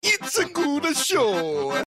It's a good show.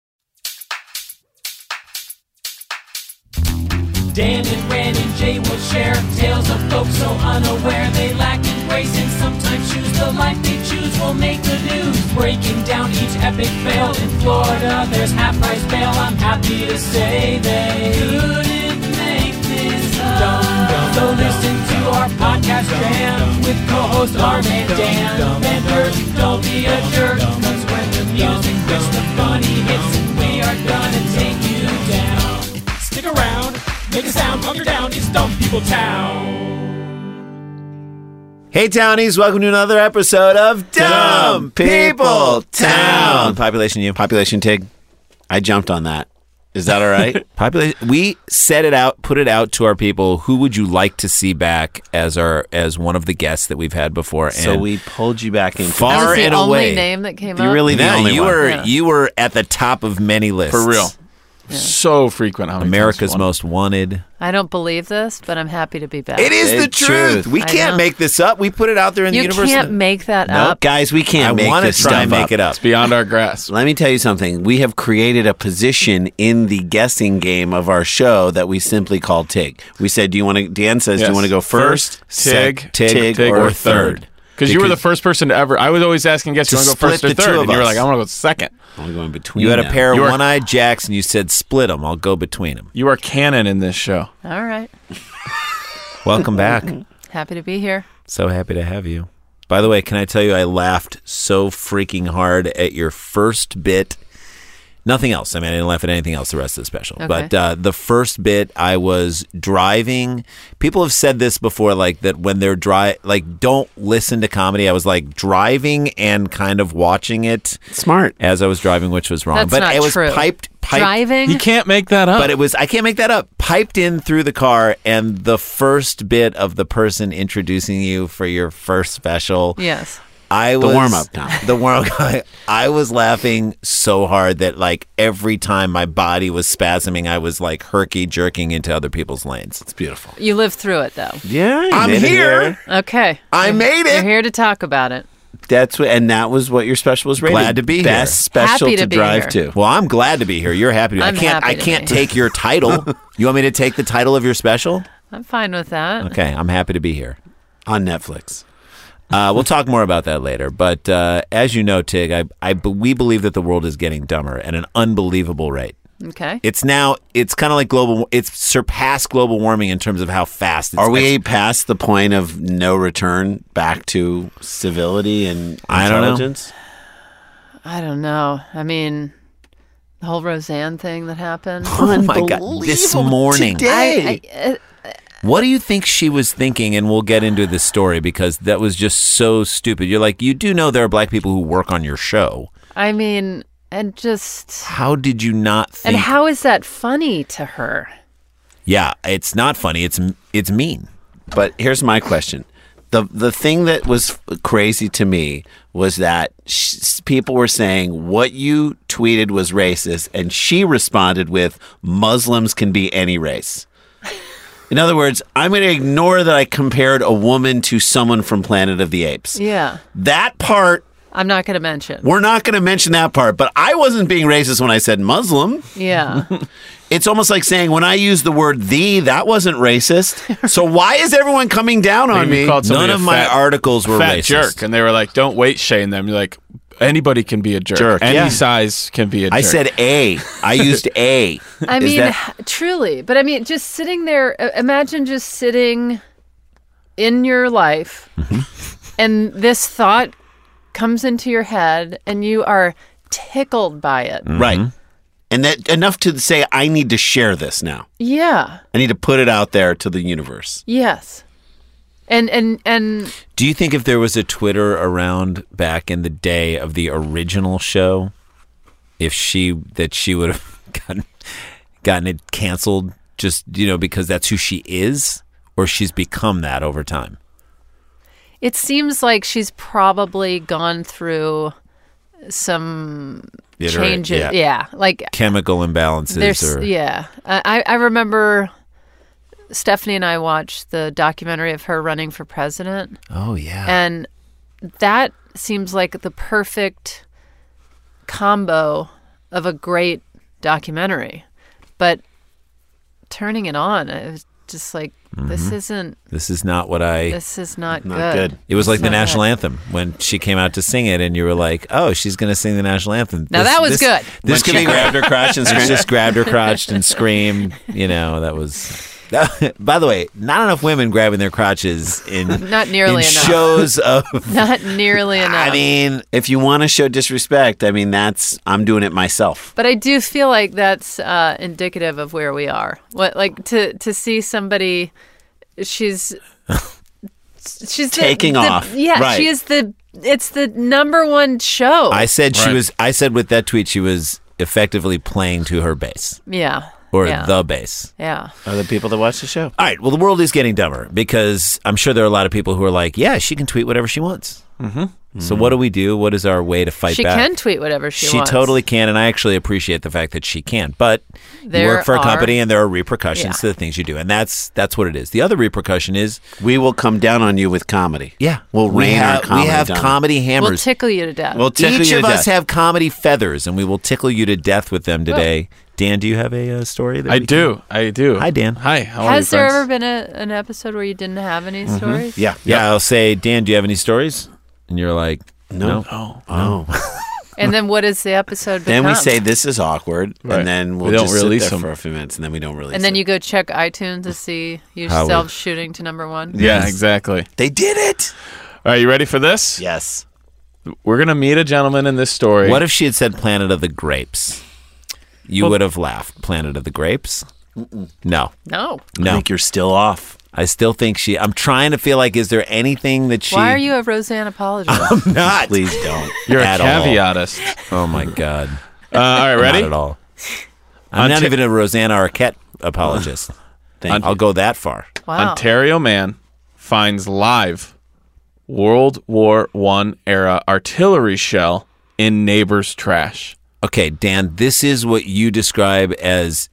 Dan and Ren and Jay will share tales of folks so unaware they lack in grace and sometimes choose the life they choose will make the news. Breaking down each epic fail in Florida, there's half-price bail. I'm happy to say they couldn't make this up. So listen to our podcast jam with co-host Arm and Dan. Benders, don't be a jerk, cause when the music hits the funny hits and we are gonna take you down. Stick around. Make a sound, hunker down, it's Dumb People Town. Hey, Townies, welcome to another episode of Dumb People Town. Population you. Population Tig. I jumped on that. Is that all right? Population. We set it out, put it out to our people. Who would you like to see back as one of the guests that we've had before? So and we pulled you back in far that was the and only away. name that came up? You're really the only one. You were at the top of many lists. For real. Yeah. So frequent. How many America's Most Wanted. I don't believe this, but I'm happy to be back. It is the It's truth. truth. We can't make this up. We put it out there in the universe. You can't make that Nope, up. guys, we can't make I want this to try and stuff make it up. It's beyond our grasp. Let me tell you something. We have created a position in the guessing game of our show that we simply call Tig. We said, Dan says, do you want to go first, Tig, Tig, or third? Because you were the first person to ever. I was always asking guests, you want to go first or split the two third? of And you were us. like, I want to go second. I'm going between You had a them. pair of one-eyed jacks, and you said split them. I'll go between them. You are canon in this show. All right. Welcome back. Happy to be here. So happy to have you. By the way, can I tell you I laughed so freaking hard at your first bit. Nothing else. I mean, I didn't laugh at anything else the rest of the special. Okay. But the first bit, I was driving. People have said this before, like that when they're don't listen to comedy. I was like driving and kind of watching it. Smart. As I was driving, which was wrong. That's but not it was true. piped. Driving? You can't make that up. But it was, I can't make that up, piped in through the car, and the first bit of the person introducing you for your first special. Yes. The warm-up now. The warm-up. I was laughing so hard that like every time my body was spasming, I was like herky-jerking into other people's lanes. It's beautiful. You lived through it, though. Yeah, I'm made it here. Okay. I made You're it. here to talk about it. That was what your special was rated. Glad to be here. Best special Happy to to be drive here. to. Well, I'm glad to be here. You're happy to be I'm happy I to can't be. take your title. You want me to take the title of your special? I'm fine with that. Okay, I'm happy to be here. On Netflix. We'll talk more about that later. But as you know, Tig, we believe that the world is getting dumber at an unbelievable rate. Okay. It's kind of like it's surpassed global warming in terms of how fast it's. Are we past the point of no return back to civility and I don't know. intelligence? I don't know. I mean, the whole Roseanne thing that happened. Oh my God, this morning. What do you think she was thinking? And we'll get into the story because that was just so stupid. You're like, you do know there are black people who work on your show. I mean, and just... How did you not think? And how is that funny to her? Yeah, it's not funny. It's mean. But here's my question. The thing that was crazy to me was that people were saying what you tweeted was racist, and she responded with, Muslims can be any race. In other words, I'm going to ignore that I compared a woman to someone from Planet of the Apes. Yeah. That part, I'm not going to mention. we're not going to mention that part, but I wasn't being racist when I said Muslim. Yeah. It's almost like saying when I used the word "the," that wasn't racist. So why is everyone coming down on me? None of my articles were fat racist. jerk, and they were like, "Don't weight shame them." You're like, anybody can be a jerk. Any size can be a jerk. I said A. I used A. I mean, truly. But I mean, just sitting there, imagine just sitting in your life and this thought comes into your head and you are tickled by it. Right. And that enough to say, I need to share this now. Yeah. I need to put it out there to the universe. Yes. And do you think if there was a Twitter around back in the day of the original show, if she would have gotten it canceled just, because that's who she is, or she's become that over time? it seems like she's probably gone through some changes. Yeah, like chemical imbalances. Yeah. I remember Stephanie and I watched the documentary of her running for president. Oh, yeah. And that seems like the perfect combo of a great documentary, but turning it on, it was just like, this is not good. It was like the national anthem when she came out to sing it, and you were like, "Oh, she's going to sing the national anthem." Now that was good. This could be grabbed her crotch and just grabbed her crotch and screamed. That was. By the way, not enough women grabbing their crotches not nearly in enough shows of not nearly enough. I mean, if you want to show disrespect, I mean, I'm doing it myself. But I do feel like that's indicative of where we are. To see somebody, she's taking off. Yeah, right. she is it's the number one show. I said I said with that tweet she was effectively playing to her base. Yeah. Or the base. Yeah. Are the people that watch the show. All right. Well, the world is getting dumber because I'm sure there are a lot of people who are like, yeah, she can tweet whatever she wants. Mm-hmm. So what do we do? What is our way to fight back? She can tweet whatever she wants. She totally can, and I actually appreciate the fact that she can. But you work for a company, and there are repercussions to the things you do, and that's what it is. The other repercussion is we will come down on you with comedy. Yeah, we'll rain our comedy. We have comedy hammers. We'll tickle you to death. Each of us have comedy feathers, and we will tickle you to death with them today. Dan, do you have a story? I do. Hi, Dan. Hi. How are you, Has there friends? ever been an episode where you didn't have any stories? Yeah. I'll say, Dan, do you have any stories? And you're like, no. No. And then what does the episode become? Then we say this is awkward, Right. and then We we'll don't just release sit there them. for a few minutes, and then we don't release. And then it. you go check iTunes to see yourself shooting to number one. Yeah, exactly. They did it. All right, you ready for this? Yes. We're going to meet a gentleman in this story. What if she had said Planet of the Grapes? You would have laughed. Planet of the Grapes? No. No. I think you're still off. I still think I'm trying to feel like, is there anything that she... Why are you a Roseanne apologist? I'm not. Please don't. You're a at all. caveatist. Oh, my God. All right, ready? Not at all. I'm not even a Rosanna Arquette apologist. I'll go that far. Wow. Ontario man finds live World War I era artillery shell in neighbor's trash. Okay, Dan, this is what you describe as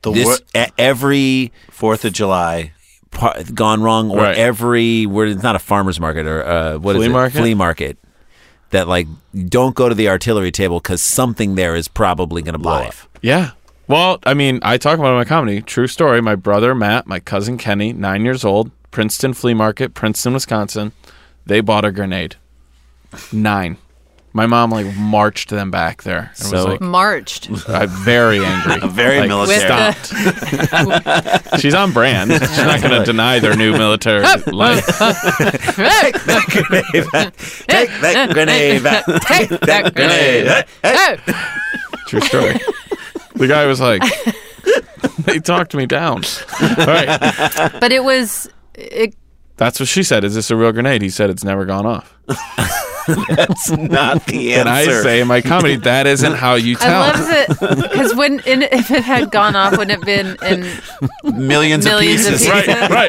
every 4th of July gone wrong, or Right. every where it's not a farmer's market or Flea market? that like don't go to the artillery table because something there is probably going to blow up. Yeah. Well, I mean, I talk about it in my comedy. True story. My brother Matt, my cousin Kenny, 9 years old, Princeton Flea Market, Princeton, Wisconsin. They bought a grenade. 9. My mom marched them back there. And was like, Marched. very angry. Very military. Stopped. She's on brand. She's not going to deny their new military life. Take that grenade back. Take that grenade back. Take that grenade back. True story. The guy was like, they talked me down. All right. But it was... That's what she said. Is this a real grenade? He said it's never gone off. That's not the answer. And I say in my comedy, that isn't how you tell. I love it because if it had gone off, wouldn't it have been in millions of pieces. Right.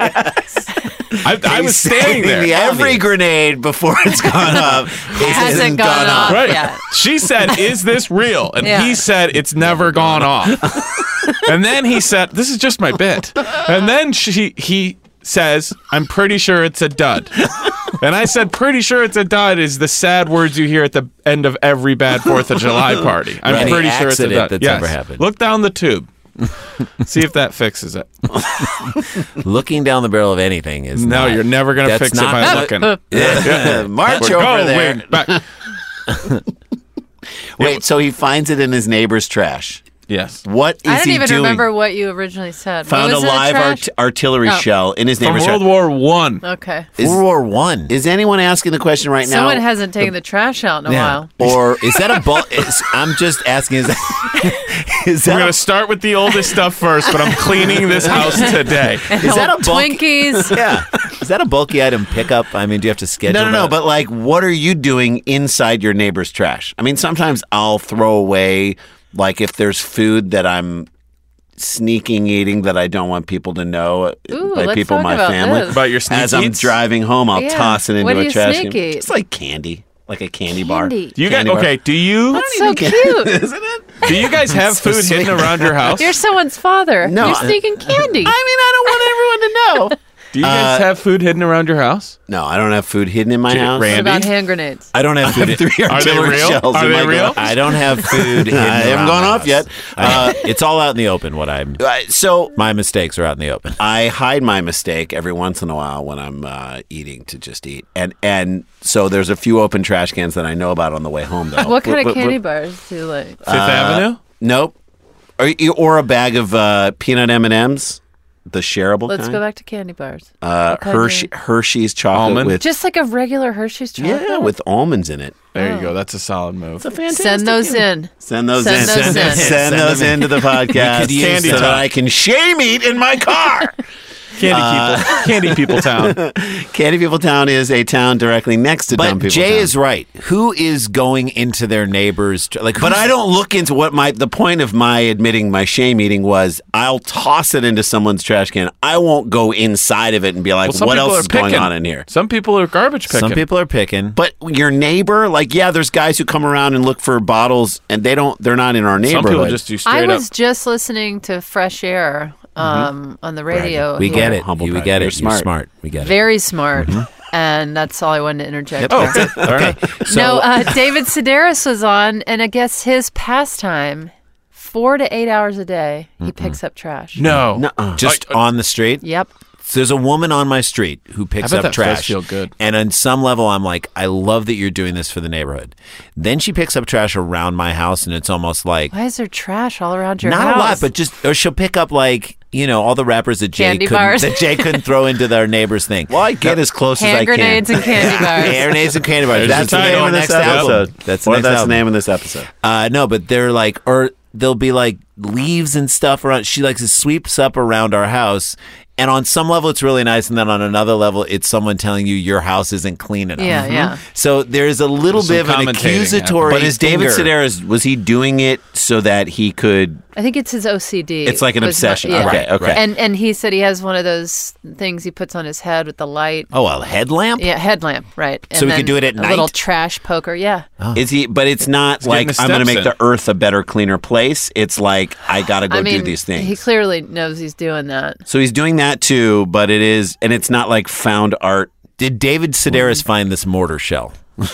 I was standing there. Every grenade before it's gone off hasn't gone off Right. yet. She said, "Is this real?" And he said, "It's never gone off." And then he said, "This is just my bit." And then he says, "I'm pretty sure it's a dud." And I said, "Pretty sure it's a dud" is the sad words you hear at the end of every bad 4th of July party. I'm Right. pretty sure it's a dud. That's ever happened. Look down the tube. See if that fixes it. Looking down the barrel of anything is No, you're never going to that's fix it not- by looking. Yeah. March We're over there. going back. Wait, so he finds it in his neighbor's trash. Yes. What is I don't he even doing? remember what you originally said. Found What a was it, live trash? artillery Oh. shell in his From neighbor's World trash. War One. Okay. World War One. Is anyone asking the question right now? Someone hasn't taken the trash out in a while. Or Is that a bulk? I'm just asking. Is We're that going to start with the oldest stuff first, but I'm cleaning this house today. is that a bulk? Twinkies? Yeah. Is that a bulky item pickup? I mean, do you have to schedule? no, that? but like, what are you doing inside your neighbor's trash? I mean, sometimes I'll throw away, like, if there's food that I'm sneaking eating that I don't want people to know Ooh, by let's people in talk my about family. this. About your sneak As I'm eats? driving home, I'll Yeah. toss it into What do a you trash sneak can. eat? It's like candy, like a candy bar. Candy. Do you guys, Candy bar. okay, do you That's so cute. Isn't it? do you guys have so food hidden sweet. around your house? You're someone's father. No, You're sneaking candy. I mean, I don't want everyone to know. Do you guys have food hidden around your house? No, I don't have food hidden in my house. What Randy? about hand grenades? I don't have food. Are they real? Are they real? I don't have food. Hidden I haven't around gone my off house. yet. It's all out in the open. So My mistakes are out in the open. I hide my mistake every once in a while when I'm eating to just eat, and so there's a few open trash cans that I know about on the way home. Though, What kind of candy bars do you like? Fifth Avenue? Nope. Or a bag of peanut M&Ms, the shareable Let's kind. go back to candy bars. What kind Hershey's chocolate Almond? with Just like a regular Hershey's chocolate? yeah with almonds in it. There you go. That's a solid move. Send those in. Send those Send in. those in. Send those into the podcast could use so candy that talk. I can shame eat in my car. Candy People Town. Candy People Town is a town directly next to Dumb But People Jay Town. is right. Who is going into their neighbors? But I don't look into what the point of my admitting my shame eating was. I'll toss it into someone's trash can. I won't go inside of it and be like, Well, some what people else are is going picking. on in here? Some people are garbage picking. Some people are picking. But your neighbor, like, yeah, there's guys who come around and look for bottles, and they're not in our Some neighborhood. people just do straight I up. was just listening to Fresh Air on the radio. we here. get it. Humble We brag. get You're it. You're smart. smart. We get it. Very smart. And that's all I wanted to interject. Oh, there. that's it. All right. So, David Sedaris was on, and I guess his pastime, 4 to 8 hours a day, he picks up trash. No. Nuh-uh. just on the street. Yep. So there's a woman on my street who picks I bet up that trash. does feel good. And on some level, I'm like, I love that you're doing this for the neighborhood. Then she picks up trash around my house, and it's almost like Why is there trash all around your not house? a lot, but just or she'll pick up like all the wrappers that Candy bars. Jay couldn't throw into their neighbor's thing. Well, I get as close as I hand can. grenades and candy bars. Hand grenades and candy bars. There's That's the the name title. of the next Yep. episode. That's the Or next that's album. the name of this episode. No, but they're like, or there'll be like leaves and stuff around. She likes to sweeps up around our house. And on some level, it's really nice. And then on another level, it's someone telling you your house isn't clean enough. Yeah, yeah. So there's a little There's bit of some an commentating accusatory. But is David finger. Sedaris, was he doing it so that he could... I think it's his OCD. It's like an was obsession. yeah. Okay, okay. And he said he has one of those things he puts on his head with the light. Oh, a headlamp? Yeah, headlamp, right. So we could then do it at a little night? trash poker, yeah. Is he? But it's not like getting his I'm going to steps make in. the earth a better, cleaner place. It's like I got to go I mean, do these things. he clearly knows he's doing that. So he's doing that too, but it is, and it's not like found art. Did David Sedaris find this mortar shell?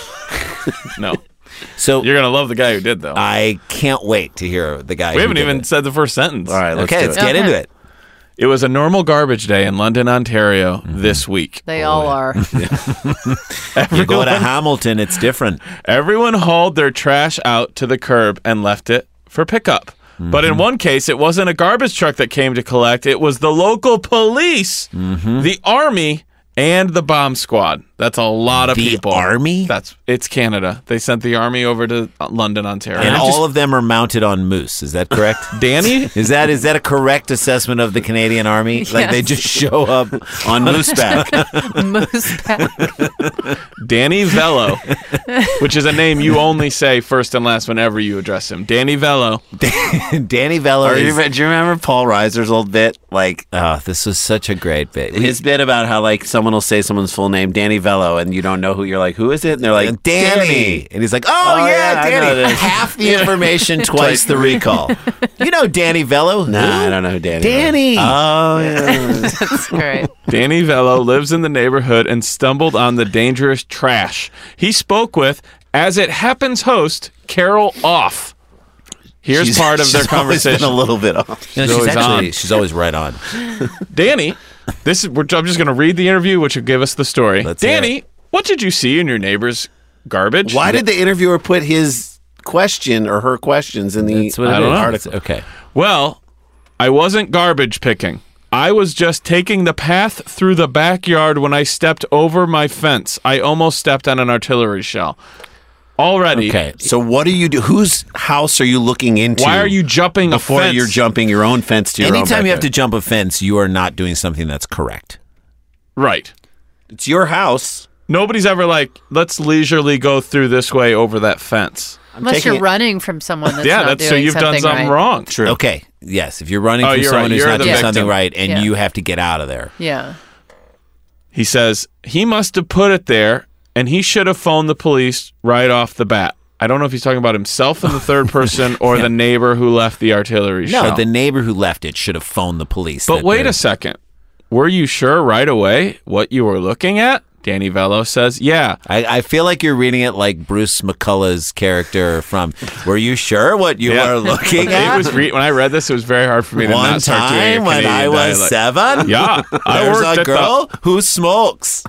No. So You're going to love the guy who did, though. I can't wait to hear the guy. we who haven't did even it. said the first sentence. All right, Okay, let's get Okay. into it. It was a normal garbage day in London, Ontario this week. They all are. You go to Hamilton, it's different. Everyone hauled their trash out to the curb and left it for pickup. But in one case, it wasn't a garbage truck that came to collect. It was the local police, the army, and the bomb squad. That's a lot of The people. army? It's Canada. They sent the army over to London, Ontario. And all of them are mounted on moose. Is that correct? Danny? Is that a correct assessment of the Canadian Army? Like they Yes. just show up on mooseback. Moose pack. Danny Velo, which is a name you only say first and last whenever you address him. Danny Velo. Danny Velo. Do you Is, remember Paul Reiser's old bit? Like this was such a great bit. his bit about how like someone will say someone's full name, Danny Velo, and you don't know who. You're like, who is it? And they're like, Danny. And he's like, oh, yeah, yeah, I know Danny. this. Half the information, twice the recall. You know Danny Velo? Nah, Who? I don't know who Danny. Danny. Oh yeah. That's great. Danny Velo lives in the neighborhood and stumbled on the dangerous trash. He spoke with, as it happens, host Carol Off. Here's part of their she's always been conversation. a little bit off. No, always on. she's always right on. Danny, I'm just going to read the interview, which will give us the story. Let's hear Danny, what did you see in your neighbor's garbage? Why did the interviewer put his question or her questions in the That's what it I don't is. know. Article. Okay. Well, I wasn't garbage picking. I was just taking the path through the backyard when I stepped over my fence. I almost stepped on an artillery shell. Already. Okay. So what do you do? Whose house are you looking into? Why are you jumping before a fence? you're jumping your own fence to your own Anytime you have to backyard? jump a fence, you are not doing something that's correct. Right. It's your house. Nobody's ever like, let's leisurely go through this way over that fence. Unless taking you're it- running from someone that's Yeah, not that's so doing you've done something right. wrong. True. Okay. Yes. If you're running Oh, from you're someone right. who's You're not the doing victim. something right and Yeah. you have to get out of there. Yeah. He says he must have put it there and he should have phoned the police right off the bat. I don't know if he's talking about himself in the third person or the neighbor who left the artillery No, shell. the neighbor who left it should have phoned the police. But that wait they're- a second. were you sure right away what you were looking at? Danny Vello says, yeah. I feel like you're reading it like Bruce McCullough's character from Were You Sure What You Were Looking At? It was when I read this, it was very hard for me to One not start doing a time when Canadian I was dialect. 7? Yeah. I There's worked a at girl who smokes.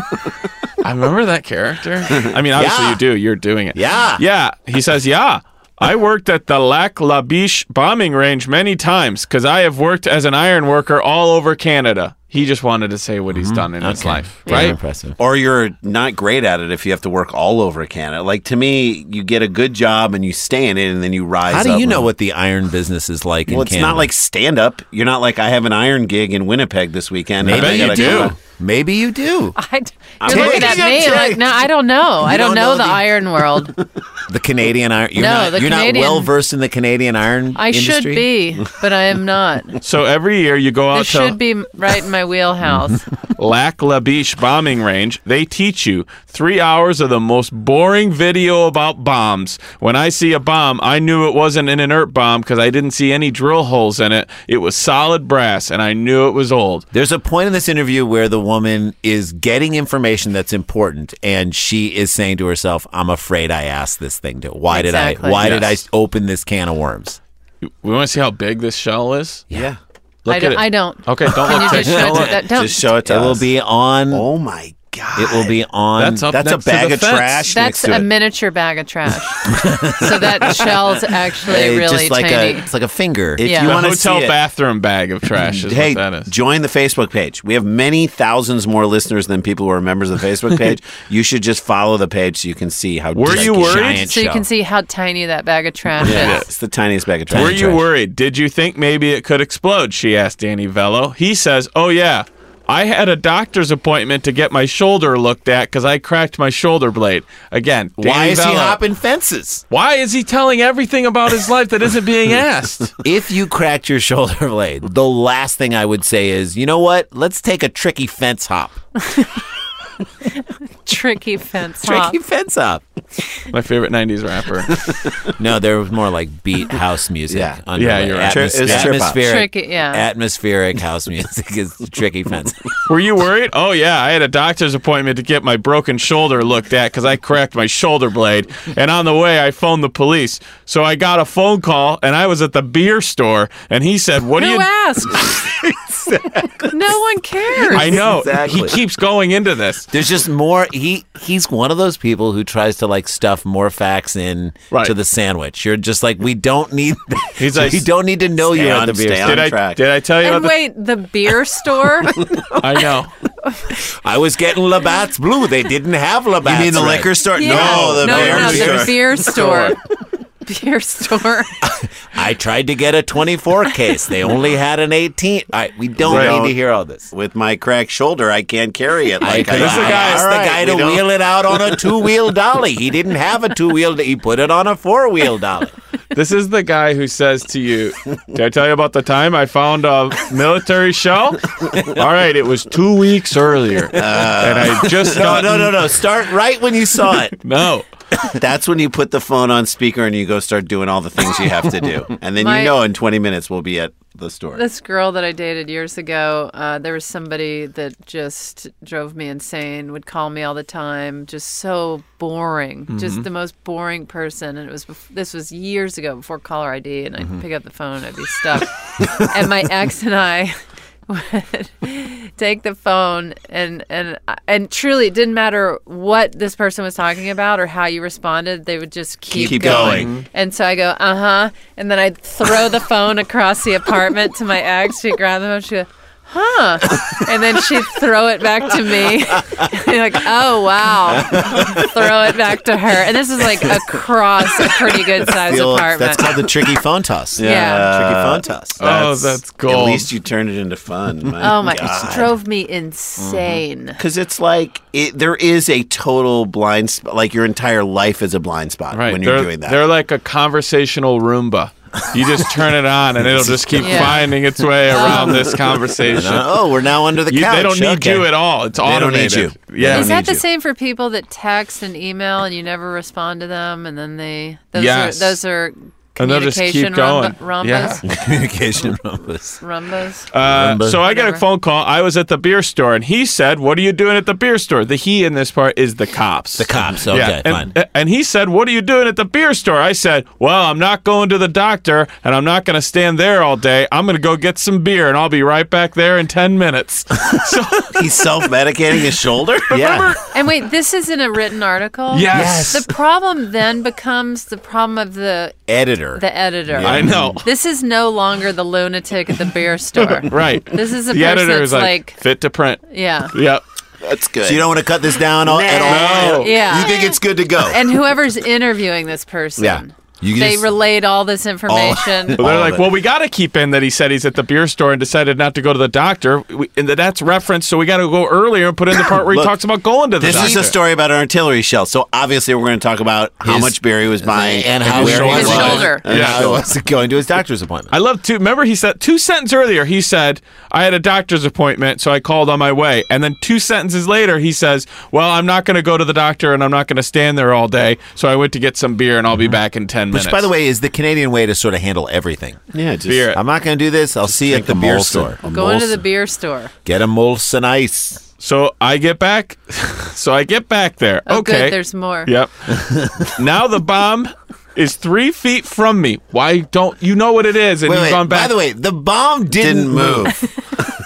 I remember that character. I mean, obviously Yeah. you do. You're doing it. Yeah. Yeah. He says, yeah. I worked at the Lac La Biche bombing range many times because I have worked as an iron worker all over Canada. He just wanted to say what he's done in his life, Very right? impressive. Or you're not great at it if you have to work all over Canada. Like, to me, you get a good job and you stay in it and then you rise How up. do you know what the iron business is like in Well, it's Canada? not like stand-up. You're not like, I have an iron gig in Winnipeg this weekend. I bet you gotta do. go. Maybe you do. You're looking at me like, no, I don't know. I don't know the iron world. The Canadian iron. You're No, not, the you're Canadian- not well versed in the Canadian iron I industry? should be, but I am not. So every year you go out This to should be right in my wheelhouse. Lac La Biche bombing range. They teach you 3 hours of the most boring video about bombs. When I see a bomb, I knew it wasn't an inert bomb because I didn't see any drill holes in it. It was solid brass, and I knew it was old. There's a point in this interview where the woman is getting information that's important, and she is saying to herself, "I'm afraid I asked this thing to. Why Exactly. did I Yes. open this can of worms?" We want to see how big this shell is? Yeah. Look I at don't. it. I don't. Okay, don't Can look. you just show it to that? Don't. Just show it to It us. will be on. Oh, my God. It will be on. That's up That's a next to bag the of fence. trash next That's to a it. miniature bag of trash. So that shell's actually really just like tiny. it's like a finger. If Yeah. you The want to see hotel it, bathroom bag of trash is hey, what that is. join the Facebook page. We have many thousands more listeners than people who are members of the Facebook page. You should just follow the page so you can see how Were you worried? giant So you shell. can see how tiny that bag of trash Yeah, is. it's the tiniest bag of trash. Were you worried? Did you think maybe it could explode? She asked Danny Vello. He says, oh, yeah. I had a doctor's appointment to get my shoulder looked at because I cracked my shoulder blade. Again, Why Danny is he Vello. hopping fences? Why is he telling everything about his life that isn't being asked? If you cracked your shoulder blade, the last thing I would say is, you know what? Let's take a tricky fence hop. Tricky fence hop. Tricky fence hop. My favorite 90s rapper. No, there was more like beat house music. Yeah. Yeah, you're right. It was trip hop. atmospheric, Tricky, yeah. atmospheric house music is tricky fence. Were you worried? Oh, yeah. I had a doctor's appointment to get my broken shoulder looked at because I cracked my shoulder blade. And on the way, I phoned the police. So I got a phone call, and I was at the beer store, and he said, what do Who you... asked? No one cares. I know. Exactly. He keeps going into this. There's just more. He's one of those people who tries to like stuff more facts in Right. to the sandwich. You're just like, we don't need. He's like, we don't need to know Stay you're on- at the beer. stay store. on track. Did I tell you And about wait, the beer store? I know. I was getting Labatt's Blue. They didn't have Labatt's. You mean the Red. liquor store? Yeah. No, the the beer store. Beer store. I tried to get a 24 case. They only had an 18. We don't Right. need to hear all this. With my cracked shoulder, I can't carry it. Like I This is the guy- asked all the right, guy we to don't- wheel it out on a two-wheel dolly. He didn't have a two-wheel. He put it on a four-wheel dolly. This is the guy who says to you, did I tell you about the time I found a military shell? All right, it was 2 weeks earlier. And I just got... No. Start right when you saw it. No. That's when you put the phone on speaker and you go start doing all the things you have to do. And then My- you know in 20 minutes we'll be at the store. This girl that I dated years ago, there was somebody that just drove me insane, would call me all the time, just so boring, just the most boring person. And it was this was years ago, before caller ID, and I'd pick up the phone and I'd be stuck. And my ex and I would take the phone and truly it didn't matter what this person was talking about or how you responded, they would just keep going. And so I go, and then I'd throw the phone across the apartment to my ex. She'd grab the phone, she'd go, and then she'd throw it back to me. And like, oh wow. Throw it back to her. And this is like across a pretty good sized apartment. That's called the tricky phone toss. Yeah. Tricky phone toss. Oh, that's At gold. least you turned it into fun. Oh my! It drove me insane. Because it's like there is a total blind spot. Like your entire life is a blind spot Right. when you're they're, doing that. They're like a conversational Roomba. You just turn it on and it'll just keep Yeah. finding its way around this conversation. Oh, we're now under the couch. They don't need Okay. you at all. It's don't need automated. you. Yeah. Is that need the you. same for people that text and email and you never respond to them, and then Yes. those are And they'll just keep going. Rhombus. Yeah. Communication rumbus. Rumbus. So I get a Whatever. phone call. I was at the beer store, and he said, "What are you doing at the beer store?" The he in this part is the cops. The cops. Okay, fine. And he said, "What are you doing at the beer store?" I said, "Well, I'm not going to the doctor, and I'm not going to stand there all day. I'm going to go get some beer, and I'll be right back there in 10 minutes." So, He's self-medicating his shoulder? remember? And wait, this is in a written article? Yes. The problem then becomes the problem of the Editor. editor. I know. This is no longer the lunatic at the beer store. Right. This is a The person editor that's is like, fit to print. yeah. Yep. That's good. So you don't want to cut this down at all? No. Yeah. You think it's good to go? And whoever's interviewing this person, Yeah. You they just- relayed all this information. Well, they're All of like, it. well, we got to keep in that he said he's at the beer store and decided not to go to the doctor. And that's reference, so we got to go earlier and put in the part where he Look, talks about going to the This doctor. is a story about an artillery shell. So obviously we're going to talk about how His- much beer he was buying and how where his he was. shoulder. And Yeah. how he was going to his doctor's appointment. I love to remember he said 2 sentences earlier. He said I had a doctor's appointment, so I called on my way. And then 2 sentences later, he says, "Well, I'm not going to go to the doctor, and I'm not going to stand there all day. So I went to get some beer, and I'll be back in 10 minutes." Which, by the way, is the Canadian way to sort of handle everything. Yeah, just Beer. I'm not going to do this. I'll see you at the beer store. Going to the beer store. Get a Molson Ice. so I get back. So I get back there. Oh, okay. good. There's more. Yep. Now the bomb is 3 feet from me. Why don't you know what it is? And you've gone back. By the way, the bomb didn't move.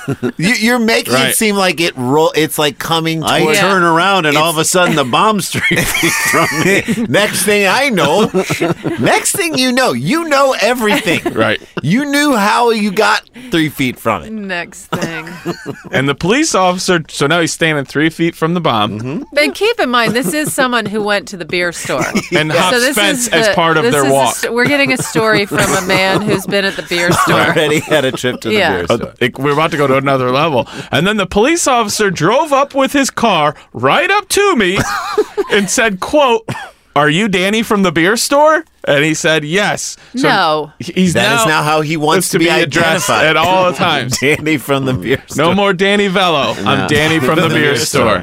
You're making Right. it seem like it's like coming I towards Yeah. turn around and all of a sudden the bomb's 3 feet from me. Next thing I know, next thing you know everything. Right. You knew how you got 3 feet from it. Next thing. And the police officer, so now he's standing 3 feet from the bomb. But keep in mind, this is someone who went to the beer store. And hops this fence is as part of this their is walk. we're getting a story from a man who's been at the beer store. Already had a trip to the Yeah. beer store. We're about to go to another level. And then the police officer drove up with his car right up to me and said, quote, "Are you Danny from the beer store?" And he said, "Yes." So No. He's That is now how he wants to be addressed identified. at all times. Danny from the beer store. No more Danny Vello. I'm Danny from the beer store.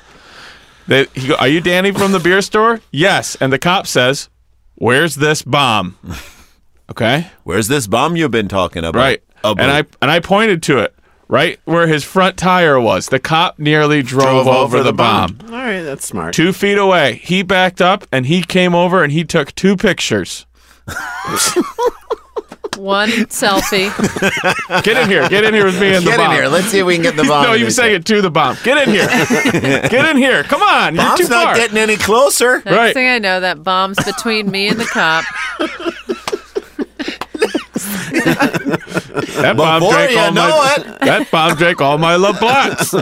He go, "Are you Danny from the beer store?" "Yes." And the cop says, "Where's this bomb?" Okay. Where's this bomb you've been talking about? Right. And I pointed to it right where his front tire was. The cop nearly drove over the bomb. All right, that's smart. 2 feet away. He backed up and he came over and he took 2 pictures. One selfie. Get in here. Get in here with me and the Get bomb. in here. Let's see if we can get the bomb. No, you say it to the bomb. Get in here. Get in here. Come on. You're Bomb's too not far. getting any closer. Next Right. thing I know, that bomb's between me and the cop. That bomb Before drank you all know my. it. That bomb drank all my LeBlancs.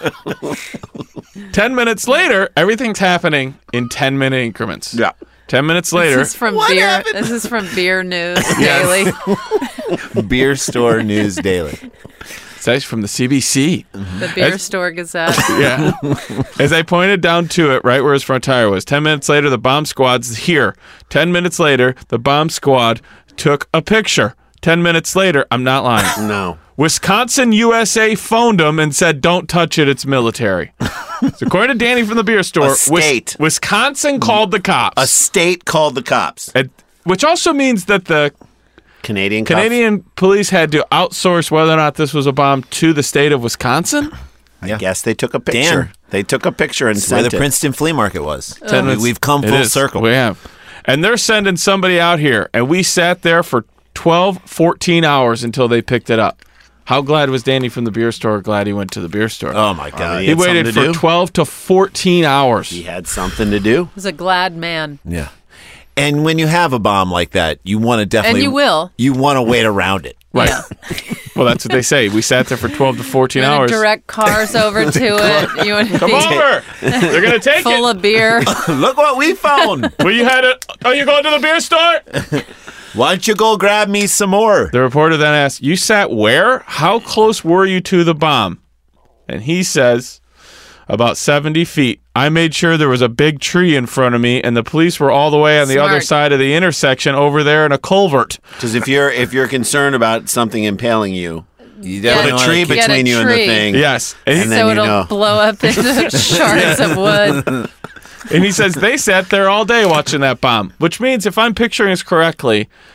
10 minutes later, everything's happening in 10-minute increments. Yeah. 10 minutes later. This is from What beer. happened? This is from Beer News Yes. Daily, Beer store news daily. It's actually from the CBC. the Beer Store Gazette. Yeah. As I pointed down to it, right where his front tire was, 10 minutes later, the bomb squad's here. 10 minutes later, the bomb squad took a picture. 10 minutes later, I'm not lying. No. Wisconsin USA phoned him and said, "Don't touch it, it's military." So according to Danny from the beer store, A state. Wisconsin called the cops. A state called the cops. Which also means that the Canadian police had to outsource whether or not this was a bomb to the state of Wisconsin. I guess they took a picture. Dan. They took a picture and That's where sent the it. Princeton flea market was. We've come It full is. circle. We have. And they're sending somebody out here, and we sat there for 12, 14 hours until they picked it up. How glad was Danny from the beer store? Glad he went to the beer store. Oh, my God. he had waited something to for do. 12 to 14 hours. He had something to do. He was a glad man. Yeah. And when you have a bomb like that, you want to definitely. And you will. You want to wait around it. Right. Yeah. Well, that's what they say. We sat there for 12 to 14 You want hours. to direct cars over to it. You want to Come be over. They're going to take full it. of beer. Look what we found. Well, you had it. Are you going to the beer store? Why don't you go grab me some more? The reporter then asked, "You sat where? How close were you to the bomb?" And he says, "About 70 feet. I made sure there was a big tree in front of me, and the police were all the way on the Smart. other side of the intersection over there in a culvert." Because if you're concerned about something impaling you, You Yeah. put definitely a tree wanna keep- Get a between you and the tree. thing. Yes. And, And he, then So you it'll know. blow up into shards of wood. and he says they sat there all day watching that bomb, which means if I'm picturing this correctly,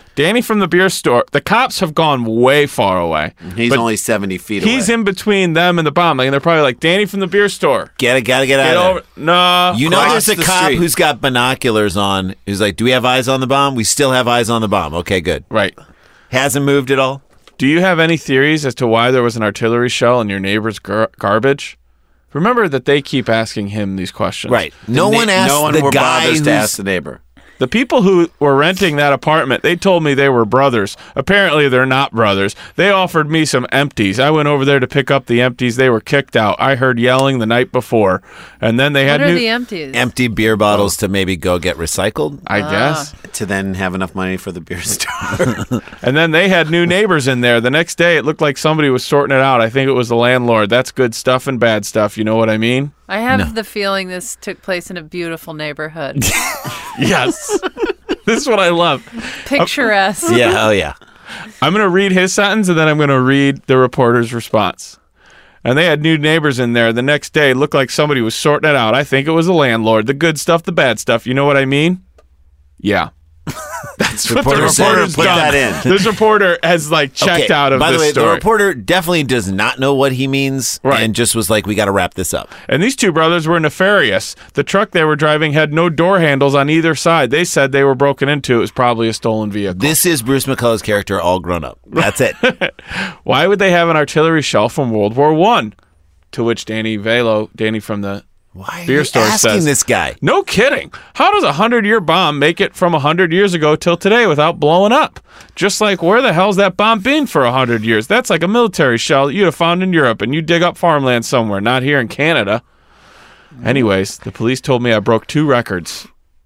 Danny from the beer store. The cops have gone way far away. He's but only 70 feet away. He's in between them and the bomb. Like, and they're probably like, Danny from the beer store. Gotta get Get out over. of there. No. You know, Cross there's a the cop street. who's got binoculars on. Who's like, do we have eyes on the bomb? We still have eyes on the bomb. Okay, good. Right. Hasn't moved at all. Do you have any theories as to why there was an artillery shell in your neighbor's garbage? Remember that they keep asking him these questions. Right. No one asked No one the were guy bothers who's... to ask the neighbor. The people who were renting that apartment, they told me they were brothers. Apparently, they're not brothers. They offered me some empties. I went over there to pick up the empties. They were kicked out. I heard yelling the night before. And then they had What are new... the empties? empty beer bottles to maybe go get recycled. I guess. To then have enough money for the beer store. And then they had new neighbors in there. The next day, it looked like somebody was sorting it out. I think it was the landlord. That's good stuff and bad stuff. You know what I mean? I have the feeling this took place in a beautiful neighborhood. Yes. This is what I love. Picturesque. Yeah, oh yeah. I'm going to read his sentence, and then I'm going to read the reporter's response. And they had new neighbors in there. The next day, it looked like somebody was sorting it out. I think it was the landlord. The good stuff, the bad stuff. You know what I mean? Yeah. That's what the Reporter said, reporter's put done. that in. This reporter has checked out of By this the way, story. the reporter definitely does not know what he means Right. and just was like, we got to wrap this up. And these two brothers were nefarious. The truck they were driving had no door handles on either side. They said they were broken into. It was probably a stolen vehicle. This is Bruce McCullough's character all grown up. That's it. Why would they have an artillery shell from World War I? To which Danny from the Why are beer you store asking says, this guy? No kidding. How does a 100-year bomb make it from 100 years ago till today without blowing up? Just like, where the hell's that bomb been for 100 years? That's like a military shell that you'd have found in Europe, and you dig up farmland somewhere, not here in Canada. Anyways, the police told me I broke 2 records.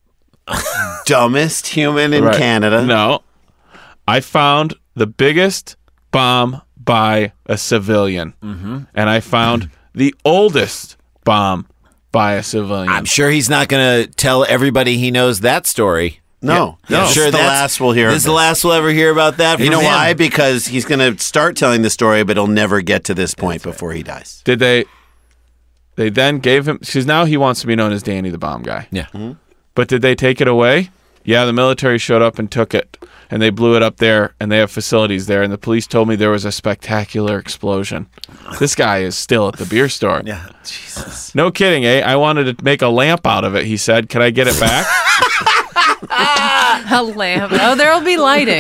Dumbest human in Right. Canada. No. I found the biggest bomb by a civilian. And I found the oldest bomb by a civilian. I'm sure he's not going to tell everybody he knows that story. No. I'm This sure is the that's- last we'll hear. This of is the last we'll ever hear about that. You from know him. why? Because he's going to start telling the story, but he'll never get to this point before he dies. Did they then gave him, because now he wants to be known as Danny the Bomb Guy. Yeah. But did they take it away? Yeah, the military showed up and took it. And they blew it up there, and they have facilities there. And the police told me there was a spectacular explosion. This guy is still at the beer store. Yeah. Jesus. No kidding, eh? I wanted to make a lamp out of it, he said. Can I get it back? A lamp. Oh, there'll be lighting.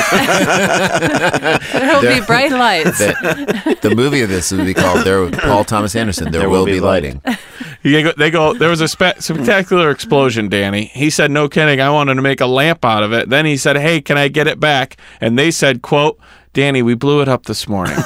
There'll be bright lights. The movie of this would be called Paul Thomas Anderson. There will be lighting. They go, there was a spectacular explosion, Danny. He said, no kidding, I wanted to make a lamp out of it. Then he said, hey, can I get it back? And they said, quote, Danny, we blew it up this morning.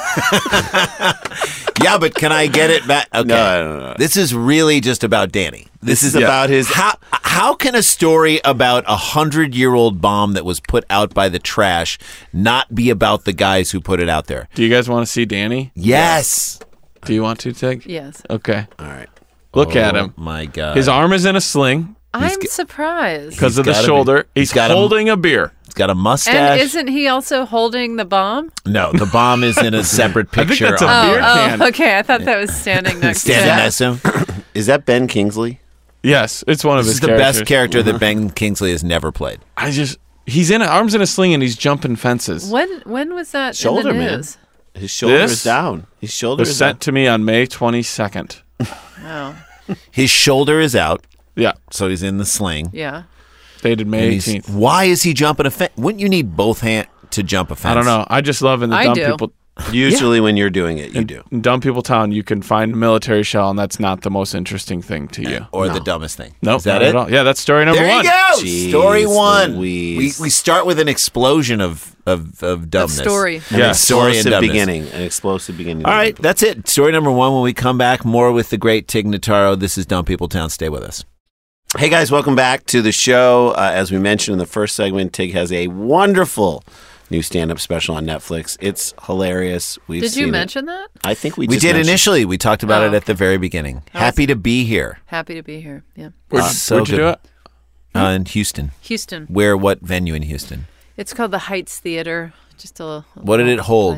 Yeah, but can I get it back? Okay. No. This is really just about Danny. This is about his... How can a story about a 100-year-old bomb that was put out by the trash not be about the guys who put it out there? Do you guys want to see Danny? Yes. Do you want to, Tig? Yes. Okay. All right. Look at him. My God. His arm is in a sling I'm surprised. because of the gotta be. shoulder. He's got a- holding a beer. He's got a mustache. And isn't he also holding the bomb? No, the bomb is in a separate I think picture. that's a on- beer can. Okay. I thought that was standing next Standing to next to him. Is that Ben Kingsley? Yes, it's one of This his is the characters. best character that Ben Kingsley has never played. He's in arms in a sling and he's jumping fences. When was that Shoulder, in the man. news? His shoulder This is down. His shoulder was is down. sent to me on May 22nd. Oh, His shoulder is out, Yeah, so he's in the sling. yeah. dated And May he's- 18th. Why is he jumping a fence? Wouldn't you need both hands to jump a fence? I don't know. I just love in the I dumb do. people. Usually when you're doing it, you do. In Dumb People Town, you can find a military shell, and that's not the most interesting thing to you. Or the dumbest thing. Nope, Is that not it? at all. Yeah, that's story number There one. you go. Jeez Story one. Louise. We start with an explosion of dumbness. story. An Yeah. story and Explosive dumbness. beginning. An explosive beginning. All right, that's it. Story number one. When we come back, more with the great Tig Notaro. This is Dumb People Town. Stay with us. Hey guys, welcome back to the show. As we mentioned in the first segment, Tig has a wonderful new stand-up special on Netflix. It's hilarious. We've Did seen you it. mention that? I think we We just did mentioned- initially. We talked about it at the very beginning. Happy to be here Happy to be here. Yeah. Where'd you do it? in Houston. Houston. What venue in Houston? It's called the Heights Theater. Just a What did it hold? place.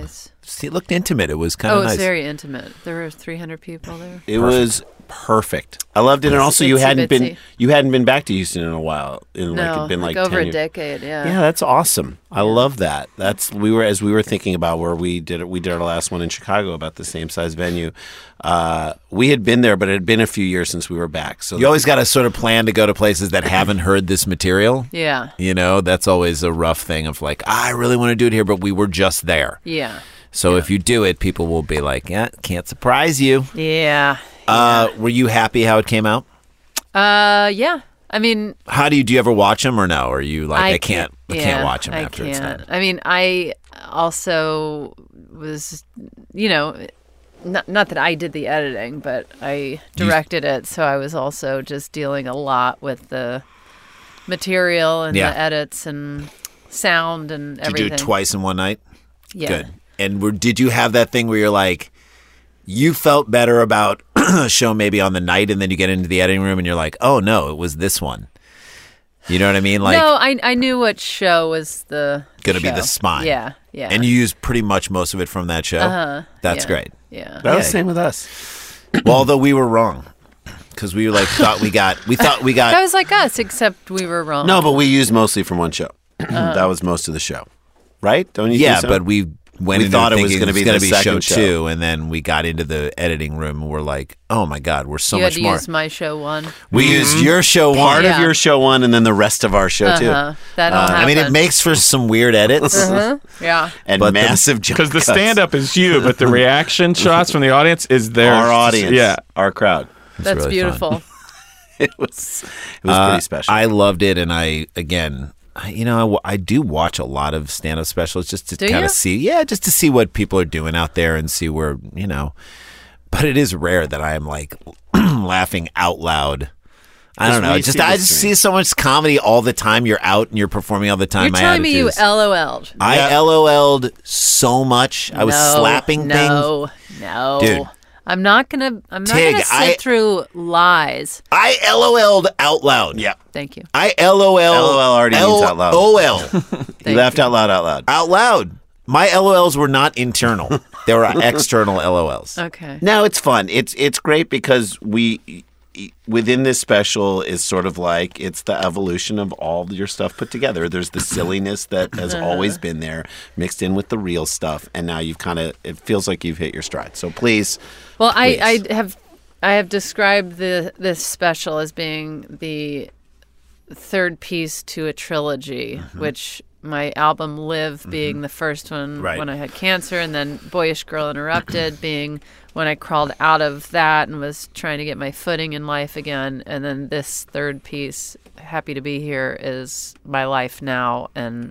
it looked intimate. It was kind Oh, of it was nice. very intimate. There were 300 people there. It was perfect. I loved it, and also you Itsy hadn't bitsy. been back to Houston in a while. No, It'd been like over 10 a years. decade. Yeah. Yeah, that's awesome. I love that. We were thinking about where we did our last one in Chicago about the same size venue. We had been there, but it had been a few years since we were back. So You always got to sort of plan to go to places that haven't heard this material. Yeah. You know, that's always a rough thing of like, I really want to do it here, but we were just there. Yeah. So if you do it, people will be like, yeah, can't surprise you. Yeah. Were you happy how it came out? Yeah. I mean, How do you ever watch them or no? Or are you like, I can't yeah, watch them after I it's can't. done? I mean, I also was, not that I did the editing, but I directed it, so I was also just dealing a lot with the material and Yeah. the edits and sound and Did you everything. do it twice in one night? Yeah. Good. And did you have that thing where you're like, you felt better about a show maybe on the night, and then you get into the editing room and you're like, oh no, it was this one. You know what I mean? Like, No, I knew what show was the Gonna be show. the spine. Yeah, yeah. and you used pretty much most of it from that show. That's yeah, great. Yeah. That was Yeah. the same with us. Well, although we were wrong because we like thought we got. That was like us, except we were wrong. No, but we used mostly from one show. That was most of the show, right? Don't you? Yeah, think so? but we went We into thought it was thinking gonna be gonna the show second show. 2, and then we got into the editing room and we're like, oh my god, we're so you had much to more. use my show one. We used your show part one. Yeah. of your show one, and then the rest of our show too, That'll happen. I mean, it makes for some weird edits. Yeah. and But the- massive jump Because the cuts. stand-up is you, but the reaction shots from the audience is theirs. our audience, Yeah. our crowd. That's really beautiful. It was pretty special. I loved it, and I do watch a lot of stand-up specials just to Do kind you? of see, just to see what people are doing out there and see where But it is rare that I am like laughing out loud. I don't know. we see the I just screen. see so much comedy all the time. You're out and you're performing all the time. You're My telling me you attitude is- LOL'd. I LOL'd so much. I was slapping things. No. Dude. I'm not gonna Tig, sit through lies. I LOL'd out loud. yeah, Thank you. I LOL. LOL already means out loud. LOL. you laughed out loud. Out loud. My LOLs were not internal. They were external LOLs. Okay. No, it's fun. It's great because within this special is sort of like it's the evolution of all your stuff put together. There's the silliness that has always been there mixed in with the real stuff, and now you've it feels like you've hit your stride. So please, Well, I please. have described this special as being the third piece to a trilogy, which my album Live being the first one Right. when I had cancer, and then Boyish Girl Interrupted being when I crawled out of that and was trying to get my footing in life again. And then this third piece, Happy to Be Here, is my life now, and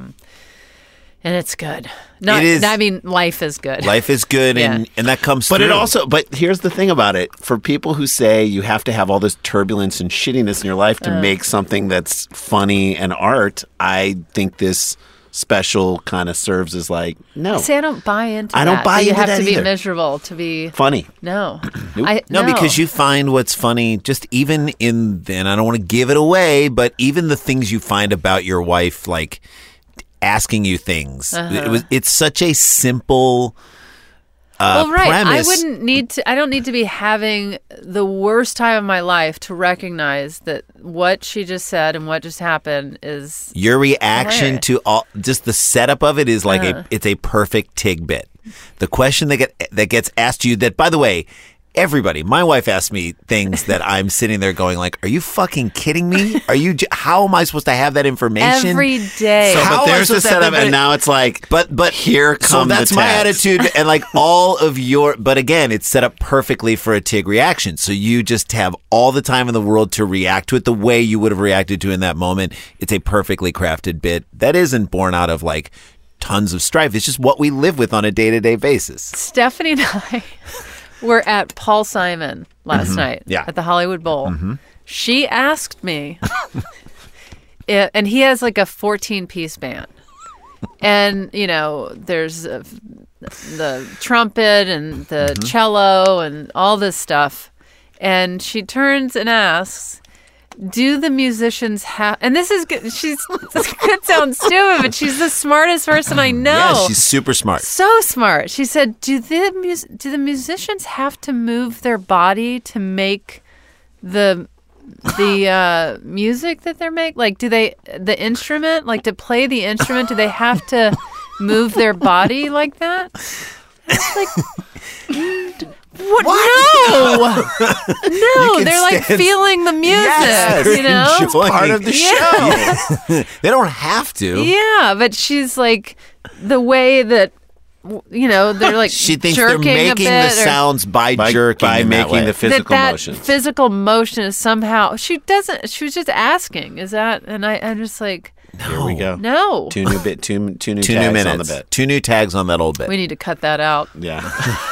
it's good. It is. I mean, life is good. Life is good, and that comes But through. it also, but here's the thing about it: for people who say you have to have all this turbulence and shittiness in your life to make something that's funny and art, I think this special kind of serves as like, no, See, I don't buy into I don't that. buy You into have that to be either. miserable to be funny. no. No, because you find what's funny just even in, and I don't want to give it away, but even the things you find about your wife, like asking you things. It's such a simple well, right. premise. I don't need to be having the worst time of my life to recognize that what she just said and what just happened is Your reaction Hilarious. to all just the setup of it is like it's a perfect Tig bit. The question that gets asked to you, that by the way, everybody, my wife asks me things that I'm sitting there going like, "Are you fucking kidding me? How am I supposed to have that information?" every day. So, How but am I there's the supposed to have setup, that- and now it's like, But here so come that's the my tags. attitude, and like all of your. But again, it's set up perfectly for a Tig reaction, so you just have all the time in the world to react to it the way you would have reacted to it in that moment. It's a perfectly crafted bit that isn't born out of like tons of strife. It's just what we live with on a day-to-day basis. Stephanie and I were at Paul Simon last night Yeah. at the Hollywood Bowl. She asked me, and he has like a 14-piece band. And, there's the trumpet and the cello and all this stuff. And she turns and asks, do the musicians have? And this is good. This could sound stupid, but she's the smartest person I know. Yeah, she's super smart. So smart. She said, "Do the musicians have to move their body to make the music that they're making? Like, do they the instrument? Like to play the instrument? Do they have to move their body like that?" It's like, what? No, no, they're like feeling the music. Yes, you know, it's part of the show. They don't have to. Yeah, but she's like the way that they're like She thinks they're jerking making a the bit, or sounds by jerking, by in that making way. the physical that motions. physical motion is somehow she was just asking, is that? And I'm just like, Here we go. no, Two new tags Two new on minutes. the bit. 2 new tags on that old bit. we need to cut that out. Yeah.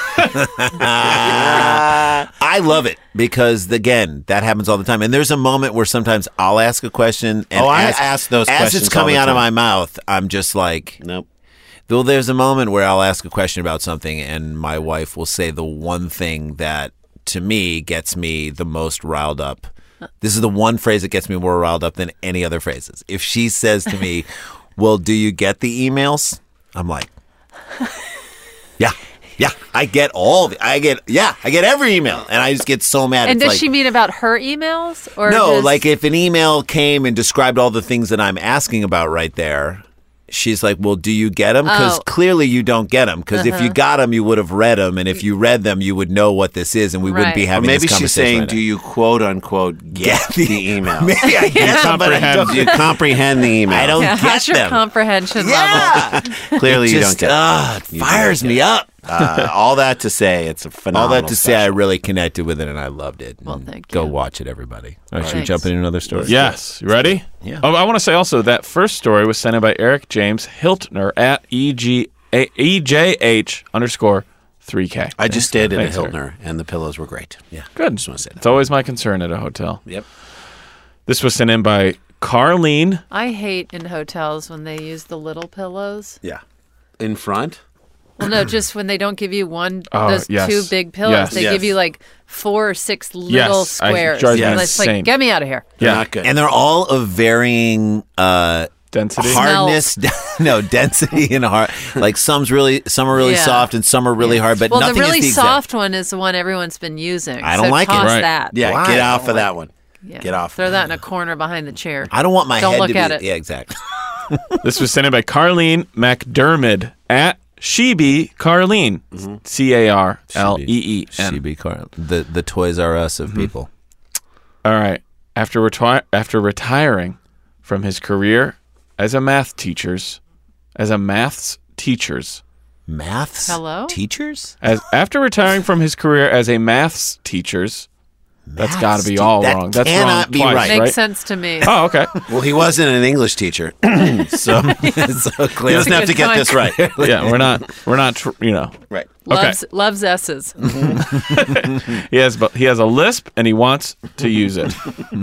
I love it because, again, that happens all the time. And there's a moment where sometimes I'll ask a question. And I ask those as questions it's coming all the out of my time. mouth, I'm just like, Nope. though there's a moment where I'll ask a question about something and my wife will say the one thing that, to me, gets me the most riled up. This is the one phrase that gets me more riled up than any other phrases. If she says to me, well, do you get the emails? I'm like, yeah, I get I get every email. And I just get so mad. And It's does like, she mean about her emails or no, just- like if an email came and described all the things that I'm asking about right there, she's like, well, do you get them? Because Oh. clearly you don't get them. Because if you got them, you would have read them. And if you read them, you would know what this is. And we wouldn't be Right. Or having maybe this she's conversation saying, right do now. you quote unquote get the email? Maybe I get them, but I don't. Do you comprehend the email? I don't Yeah, get how's your them. comprehension level? Yeah. Clearly, It you just, don't get it. it You fires don't me get up. All that to say, it's a All phenomenal that to say, I special. really connected with it and I loved it. Well, And thank Go you. watch it, everybody. All right, should we Thanks. jump into another story? Yes. You ready? Yeah. Oh, I want to say also that first story was sent in by Eric James Hiltner at EJH_3K. I just stayed at a Thanks, Eric. Hiltner, and the pillows were great. Yeah, Good. just want to say that. It's always my concern at a hotel. Yep. This was sent in by Carlene. I hate in hotels when they use the little pillows. Yeah. In front. Well, no, just when they don't give you one, Oh, those yes. two big pillows, Yes. they Yes. give you like 4 or 6 little Yes, I- squares. drives me And it's insane. like, get me out of here. They're Yeah. not good. And they're all of varying Density. hardness, no density and hard. Like some are really Yeah. soft and some are really hard, but Well, nothing the really is the exact. soft one is the one everyone's been using. I don't so like it. toss Right. that. yeah, Why? get I off don't of that one. Yeah. Get off. Throw that in a corner behind the chair. I don't want my Don't head look to be. at it. Yeah, exactly. This was sent in by Carlene McDermott at Sheeby Carlene. CARLEEN. CB Carl, the Toys R Us of people. All right. After retiring from his career as a maths teachers, Maths. Hello? Teachers. after retiring from his career as a maths teachers, that's got to be all That wrong. That's cannot wrong be twice, right. Makes right? sense to me. Oh, okay. Well, he wasn't an English teacher, so he clearly. doesn't have to Good get point. this right. Yeah, we're not. Right. Loves S's. He has a lisp and he wants to use it.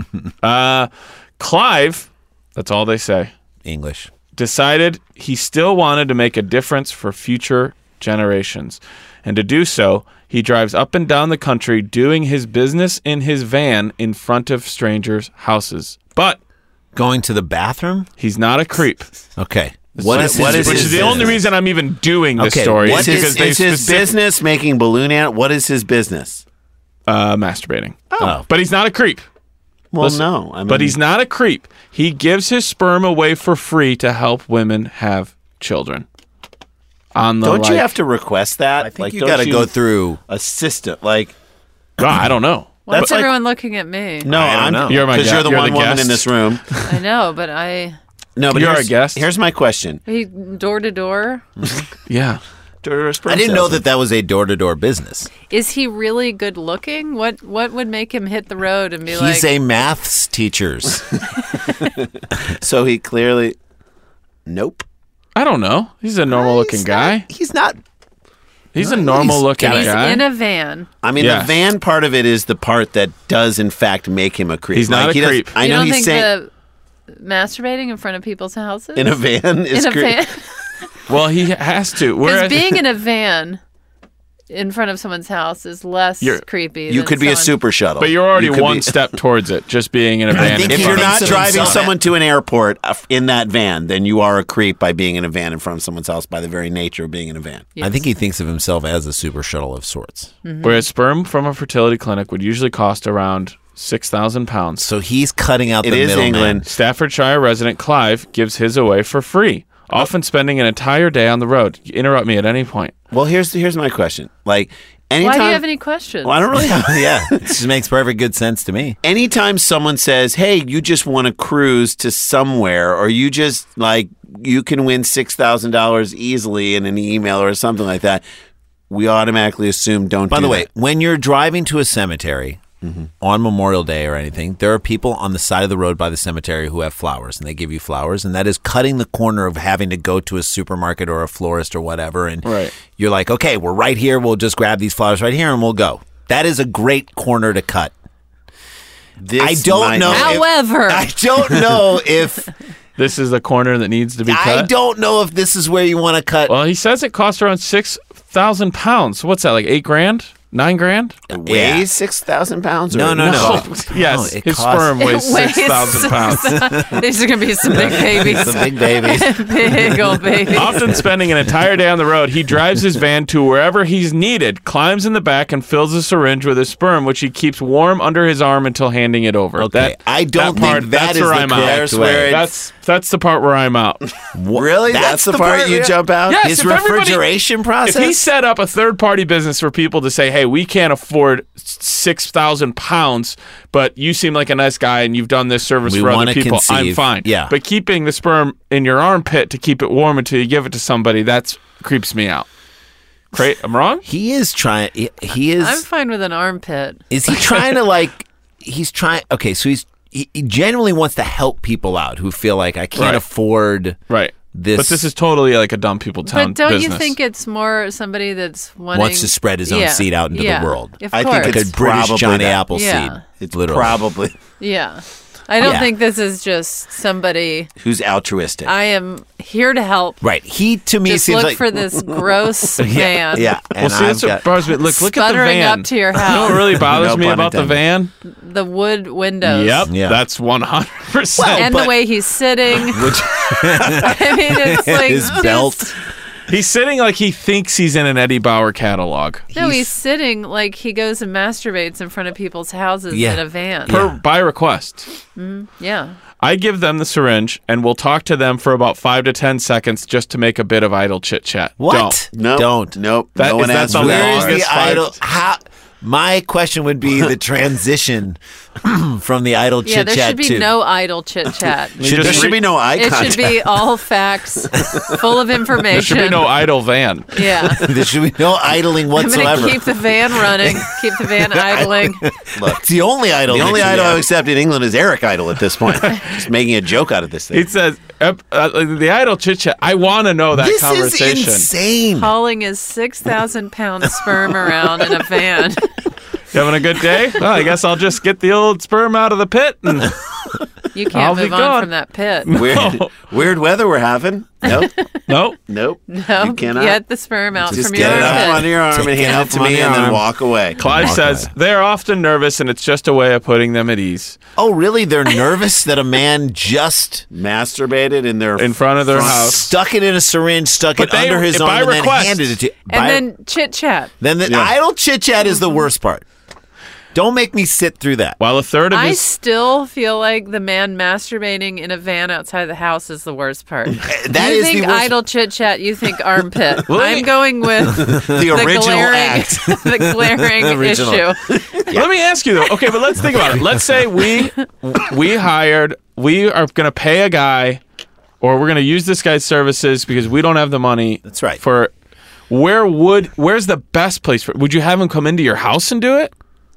Clive, that's all they say, English. decided he still wanted to make a difference for future generations. And to do so, he drives up and down the country doing his business in his van in front of strangers' houses. But Going to the bathroom. he's not a creep. Okay. What is Which his is the only reason I'm even doing this Okay, story. what is Is because they his specific- business making balloon ant? What is his business? masturbating. Oh. But he's not a creep. Well, Listen, no. I mean, But he's not a creep. He gives his sperm away for free to help women have children. On the Don't you like- have to request that? I think you don't got to go through. a system. Like, I don't know. Why's That's like- everyone looking at me? no, I don't I'm know. You're my because guest. you're the You're one the woman guest. in this room. I know, but No, but You're here's- a guest. Here's my question. he door to door. Yeah. I didn't know that was a door-to-door business. Is he really good looking? What would make him hit the road and be like? He's a maths teachers. So he clearly, nope. I don't know. He's a normal looking guy. He's not. He's a normal looking he's guy. in a van. I mean, Yeah. the van part of it is the part that does, in fact, make him a creep. He's not a he does- creep. I You know don't he's think saying the masturbating in front of people's houses in a van is in a creep. van? Well, he has to. Because Whereas, being in a van in front of someone's house is less creepy. You than could be a someone- super shuttle. But you're already You could one be- step towards it, just being in a van. think in If he front you're of not thinks of driving himself- someone to an airport in that van, then you are a creep by being in a van in front of someone's house by the very nature of being in a van. I think he thinks of himself as a super shuttle of sorts. Whereas sperm from a fertility clinic would usually cost around 6,000 pounds. So he's cutting out It the is middleman. England. Staffordshire resident Clive gives his away for free, often spending an entire day on the road. Interrupt me at any point. Well, here's my question. Like, anytime. Why do you have any questions? Well, I don't really have. Yeah, it just makes perfect good sense to me. Anytime someone says, "Hey, you just want to cruise to somewhere," or you just like you can win $6,000 easily in an email or something like that, we automatically assume don't. By do the way, that. when you're driving to a cemetery on Memorial Day or anything, there are people on the side of the road by the cemetery who have flowers, and they give you flowers, and that is cutting the corner of having to go to a supermarket or a florist or whatever, and Right. you're like, okay, we're right here, we'll just grab these flowers right here and we'll go. That is a great corner to cut. This I don't might know. not- However, I don't know if This is the corner that needs to be I cut. don't know if this is where you want to cut. Well, he says it costs around 6,000 pounds. What's that, like 8 grand? 9 grand? It weighs 6,000 pounds. No, or- no, no. Yes, it his costs- sperm weighs It weighs 6,000 pounds. these are going to be some big babies. Some big babies. Big old babies. Often spending an entire day on the road, he drives his van to wherever he's needed, climbs in the back, and fills a syringe with his sperm, which he keeps warm under his arm until handing it over. Okay, I don't part, think that that's is where the I'm out. correct way. That's the part where I'm out. Really? That's the part you where- jump out? Yes, His if everybody- refrigeration If process? he set up a third-party business for people to say, "Hey, we can't afford 6,000 pounds, but you seem like a nice guy and you've done this service We for other wanna people," I'm conceive. fine. Yeah. But keeping the sperm in your armpit to keep it warm until you give it to somebody, that creeps me out. I'm wrong? He is trying. He is. I'm fine with an armpit. Is he trying to like? He's trying. Okay, so he genuinely wants to help people out who feel like I can't Right. afford Right. this. But this is totally like a dumb people town But don't business. you think it's more somebody that's wanting wants to spread his own Yeah, seed out into yeah, the world. Of I course. think like it's a British probably Johnny that. Appleseed. Yeah. It's literally. probably Yeah. I don't Yeah. think this is just somebody. who's altruistic. I am here to help. Right. He to me Just seems look like for this gross man. yeah. Well, And see, that's I've what got, bothers me. Look at the Sputtering van. up to your You know house. what really bothers No me pun about the intended. van? The wood windows. Yep, Yeah. that's 100%. And but- the way he's sitting. I mean, it's like his just- belt. He's sitting like he thinks he's in an Eddie Bauer catalog. No, he's sitting like he goes and masturbates in front of people's houses Yeah. in a van. By request. Yeah. I give them the syringe and we'll talk to them for about 5 to 10 seconds just to make a bit of idle chit chat. What? nope, Don't. Nope. That- no is one that asked the for that. Where's longest the five- idle? How? My question would be the transition from the idle Yeah, chit there chat should be to no idle chit chat. There should be no eye It contact. should be all facts, full of information. There should be no idle van. Yeah. there should be no idling I'm whatsoever. going to keep the van running, keep the van idling. It's the only idle. The only that idol you I have. accept in England is Eric Idle at this point. Just making a joke out of this thing. It says, the idle chit chat. I want to know that This conversation. is insane. Hauling his 6,000-pound sperm around in a van. You having a good day? Well, I guess I'll just get the old sperm out of the pit. And You I'll can't be move on gone. from that pit. Weird weather we're having. Nope. nope. Nope. No, You cannot. get the sperm out Just from get your it up pit. under your arm and Take it hand out it to from me under and your then arm. walk away. Clive says they're often nervous and it's just a way of putting them at ease. Oh, really? They're nervous that a man just Masturbated in their In front of their house. stuck it in a syringe, stuck But it they- under his by arm, and request. then handed it to you. And then chit chat. then the idle chit chat is the worst part. Don't make me sit through that. While a third of I his still feel like the man masturbating in a van outside the house is the worst part. That you is think the worst. idle chit chat, you think armpit. Well, I'm going with the original glaring, act. the glaring Original. issue. Let me ask you though. Okay, but let's think about it. Let's say we are going to pay a guy, or we're going to use this guy's services because we don't have the money. That's right. For where's the best place for? Would you have him come into your house and do it?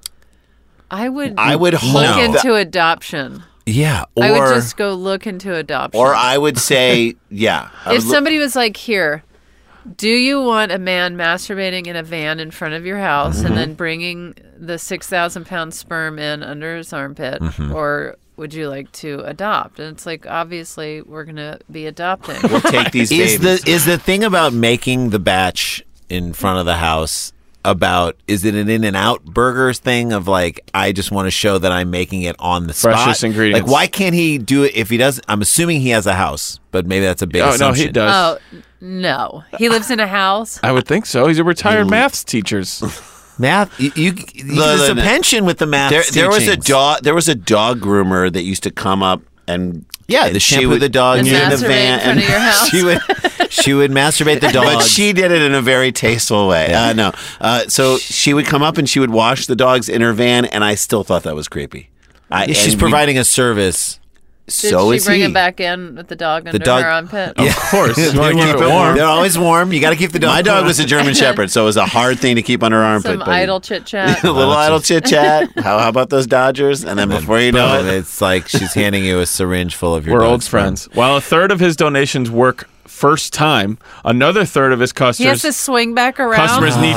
I would hope look that- into adoption. Yeah, or I would just go look into adoption. Or I would say, yeah. I if would look- somebody was like, here, do you want a man masturbating in a van in front of your house Mm-hmm. and then bringing the 6,000-pound sperm in under his armpit? Mm-hmm. Or would you like to adopt? And it's like, obviously, we're going to be adopting. we'll take these is babies. the thing about making the batch in front of the house about, is it an In-N-Out Burgers thing of like, I just want to show that I'm making it on the spot? Freshest ingredients. Like, why can't he do it if he does? I'm assuming he has a house, but maybe that's a big Oh, assumption. no, he does. Oh, no. He lives in a house. I would think so. He's a retired maths teacher. Math, there's a pension with the math. There was a teachings. dog. There was a dog groomer that used to come up and the she shampoo would the dog And in the masturbate van. in front of your house. She would masturbate the dog. But she did it in a very tasteful way. So she would come up and she would wash the dogs in her van, and I still thought that was creepy. She's providing a service. Did So she is bring he. him back in with the dog under dog- her armpit? Of course. You want to keep it warm. They're always warm. You got to keep the dog. My dog warm. was a German Shepherd, so it was a hard thing to keep on her armpit. Some but- idle chit chat. a little idle chit chat. How about those Dodgers? And then before you know Boom, it, it's like she's handing you a syringe full of your We're old dog's sperm. friends. While a third of his donations work first time, another third of his He has customers to swing back around. customers need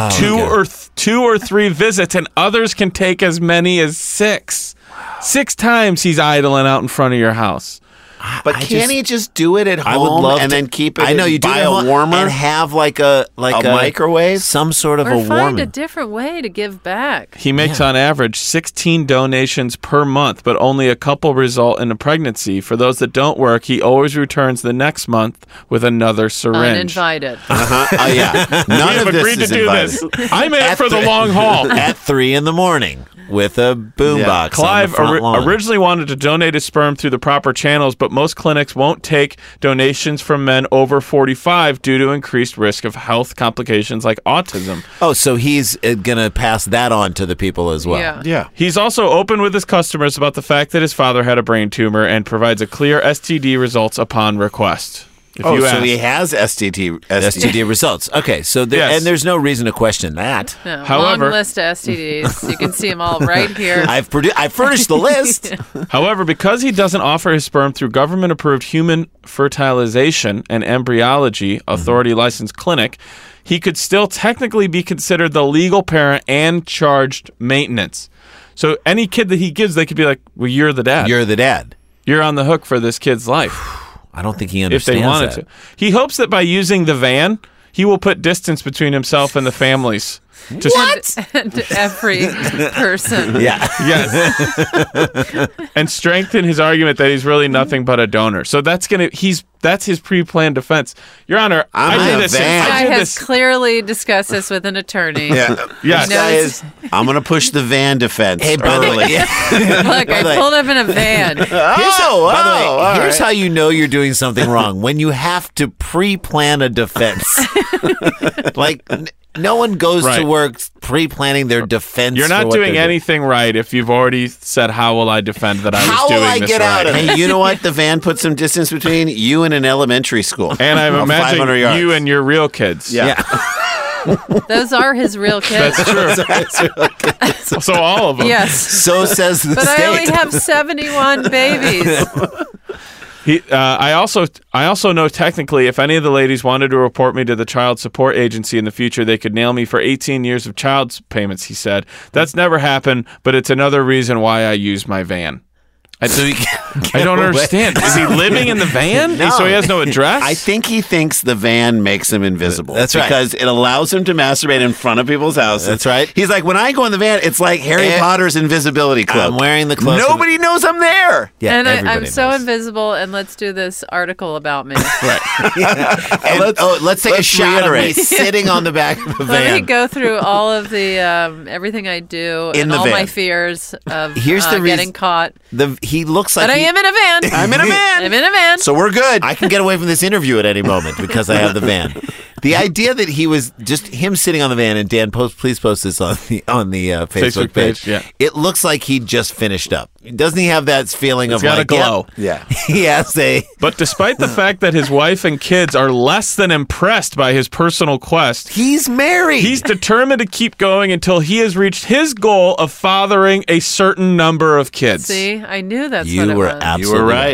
two or three visits, and others can take as many as 6. 6 times he's idling out in front of your house. but can't he just do it at home I would love and to, then keep it? I know you do buy it at a home warmer and have like a microwave? some sort of or a find a warmer. different way to give back. He makes on average 16 donations per month, but only a couple result in a pregnancy. For those that don't work, he always returns the next month with another syringe. Uninvited. Oh yeah, We none have of this agreed to is do invited. this. I'm in it for the long haul. At 3 a.m. with a boombox. Clive on the front lawn. originally wanted to donate his sperm through the proper channels, but most clinics won't take donations from men over 45 due to increased risk of health complications like autism. Oh, so he's going to pass that on to the people as well. Yeah. Yeah. He's also open with his customers about the fact that his father had a brain tumor and provides a clear STD results upon request. If Oh, you so ask. he has STD. STD results. Okay, so Yes. and there's no reason to question that. No, However- long list of STDs. You can see them all right here. I've furnished the list. However, because he doesn't offer his sperm through government-approved human fertilization and embryology authority licensed clinic, he could still technically be considered the legal parent and charged maintenance. So any kid that he gives, they could be like, well, you're the dad. You're the dad. You're on the hook for this kid's life. I don't think he If understands they wanted that. to. He hopes that by using the van, he will put distance between himself and the families. And every person. Yeah. Yes. And strengthen his argument that he's really nothing but a donor. So that's his pre-planned defense. Your Honor, I'm I in did a this. van. This I guy did has this. clearly discussed this with an attorney. Yeah. Yes. This guy Knows- is. I'm going to push the van defense. Hey, by the way, Look, I pulled up in a van. by the way, all here's right. how you know you're doing something wrong. When you have to pre-plan a defense. No one goes Right. to work pre-planning their defense. You're for not what doing they're anything right if you've already said, how will I defend that I was How doing will I this get right? out of it? Hey, you know what? The van put some distance between you and an elementary school. And I'm Of 500 imagining yards. you and your real kids. Yeah. Those are his real kids. That's true. So all of them. Yes. So says the But state. I only have 71 babies. I also know technically if any of the ladies wanted to report me to the child support agency in the future, they could nail me for 18 years of child payments, he said. That's never happened, but it's another reason why I use my van. I don't understand. Is he living in the van? No. So he has no address? I think he thinks the van makes him invisible. That's right. Because it allows him to masturbate in front of people's houses. That's right. He's like, when I go in the van, it's like Harry Eh, Potter's invisibility cloak. I'm wearing the cloak. Nobody knows I'm there. Yeah, And I'm everybody so knows. invisible, and let's do this article about me. And, let's take a let's shot of me reiterate. sitting on the back of the Let me van. go through all of the everything I do In and the all van. my fears of Here's the getting reason- caught. He looks like But I he- am in a van. I'm in a van. I'm in a van. So we're good. I can get away from this interview at any moment because I have the van. The idea that he was just him sitting on the van, and Dan, please post this on the Facebook page. yeah. It looks like he just finished up. Doesn't he have that feeling It's of got like a glow. yep, Yeah. he has a. But despite the fact that his wife and kids are less than impressed by his personal quest, He's married. he's determined to keep going until he has reached his goal of fathering a certain number of kids. See, I knew that's You what it were was. absolutely You were right.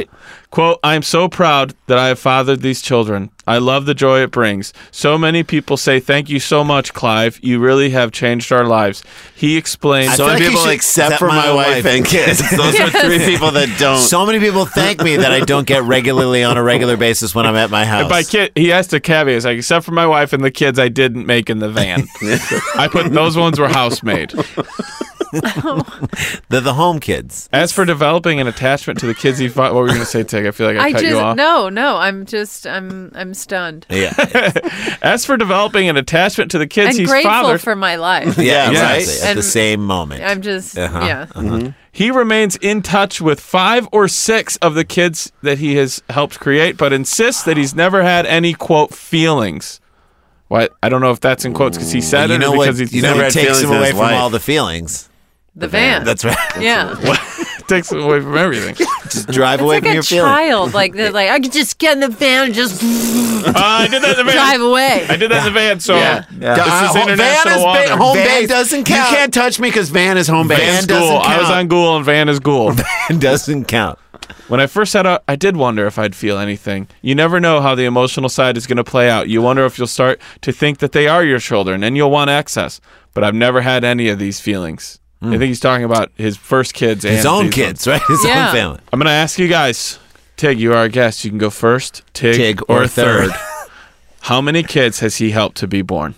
Quote, I am so proud that I have fathered these children. I love the joy it brings. So many people say, thank you so much, Clive. You really have changed our lives. He explained. So many people except for my wife and kids. Those are three people that don't. So many people thank me that I don't get regularly on a regular basis when I'm at my house. By kid, he has to caveat. He's like, except for my wife and the kids I didn't make in the van. I put those ones were house-made. They're the home kids. As for developing an attachment to the kids he fought, what were you going to say, Tig? I feel like I cut you off. No, I'm stunned. Yeah. As for developing an attachment to the kids And he's grateful fathered, for my life. Yeah, Yes. exactly. At And the same moment. I'm just, yeah. he remains in touch with 5 or 6 of the kids that he has helped create, but insists that he's never had any, quote, feelings. What? I don't know if that's in quotes because he said you it know or what? because he's You know never what had takes feelings him in away his from life. all the feelings? The van. That's right. Yeah. Takes him away from everything. Just drive It's away like from a your feelings. child. Like, they're like, I could just get in the van and just I did that in the van. drive away. I did that in the van, so Yeah. this is international van water. home Van base. doesn't count. You can't touch me because van is home base. Van's doesn't Ghoul. I was count. on Ghoul and Van is Ghoul. It doesn't count. When I first set out, I did wonder if I'd feel anything. You never know how the emotional side is going to play out. You wonder if you'll start to think that they are your children and you'll want access. But I've never had any of these feelings. I think he's talking about his first kids and His own these kids, ones. right? His Yeah. own family. I'm going to ask you guys. Tig, you are our guest. You can go first. Tig or third. How many kids has he helped to be born?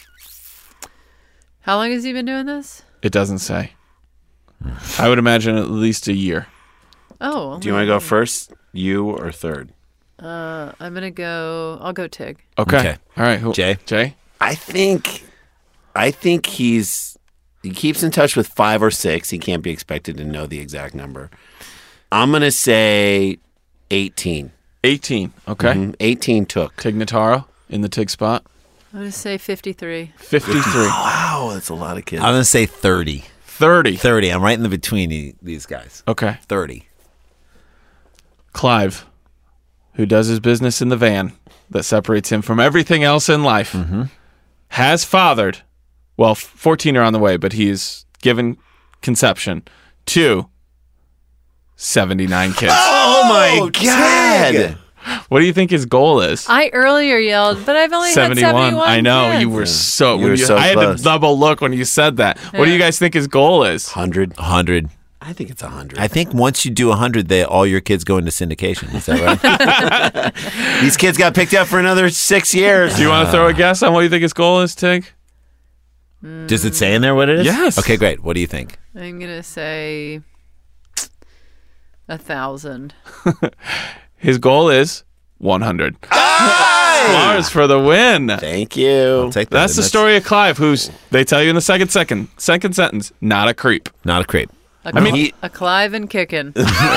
How long has he been doing this? It doesn't say. I would imagine at least a year. Oh. Do you want to go first, you or third? I'm going to go, I'll go Tig. Okay. All right. Who? Jay? Jay? I think he keeps in touch with 5 or 6. He can't be expected to know the exact number. I'm gonna say 18. 18. Okay. 18 took. Tig Notaro in the Tig spot. I'm going to say 53. 53. Wow, that's a lot of kids. I'm going to say 30. 30. 30. I'm right in the between these guys. Okay. 30. Clive, who does his business in the van that separates him from everything else in life, has fathered, well, 14 are on the way, but he's given conception to 79 kids. Oh my God! What do you think his goal is? I earlier yelled, but I've only had 71 I know. kids. You were so... You were so I had close. to double look when you said that. What do you guys think his goal is? 100. 100. I think it's 100. I think once you do 100, all your kids go into syndication. Is that right? These kids got picked up for another 6 years. Do you want to throw a guess on what you think his goal is, Tig? Does it say in there what it is? Yes. Okay, great. What do you think? I'm going to say 1,000. His goal is 100. Lars for the win. Thank you. I'll take that. That's the story of Clive, who's, they tell you in the second sentence, not a creep. Not a creep. A Clive and kicking.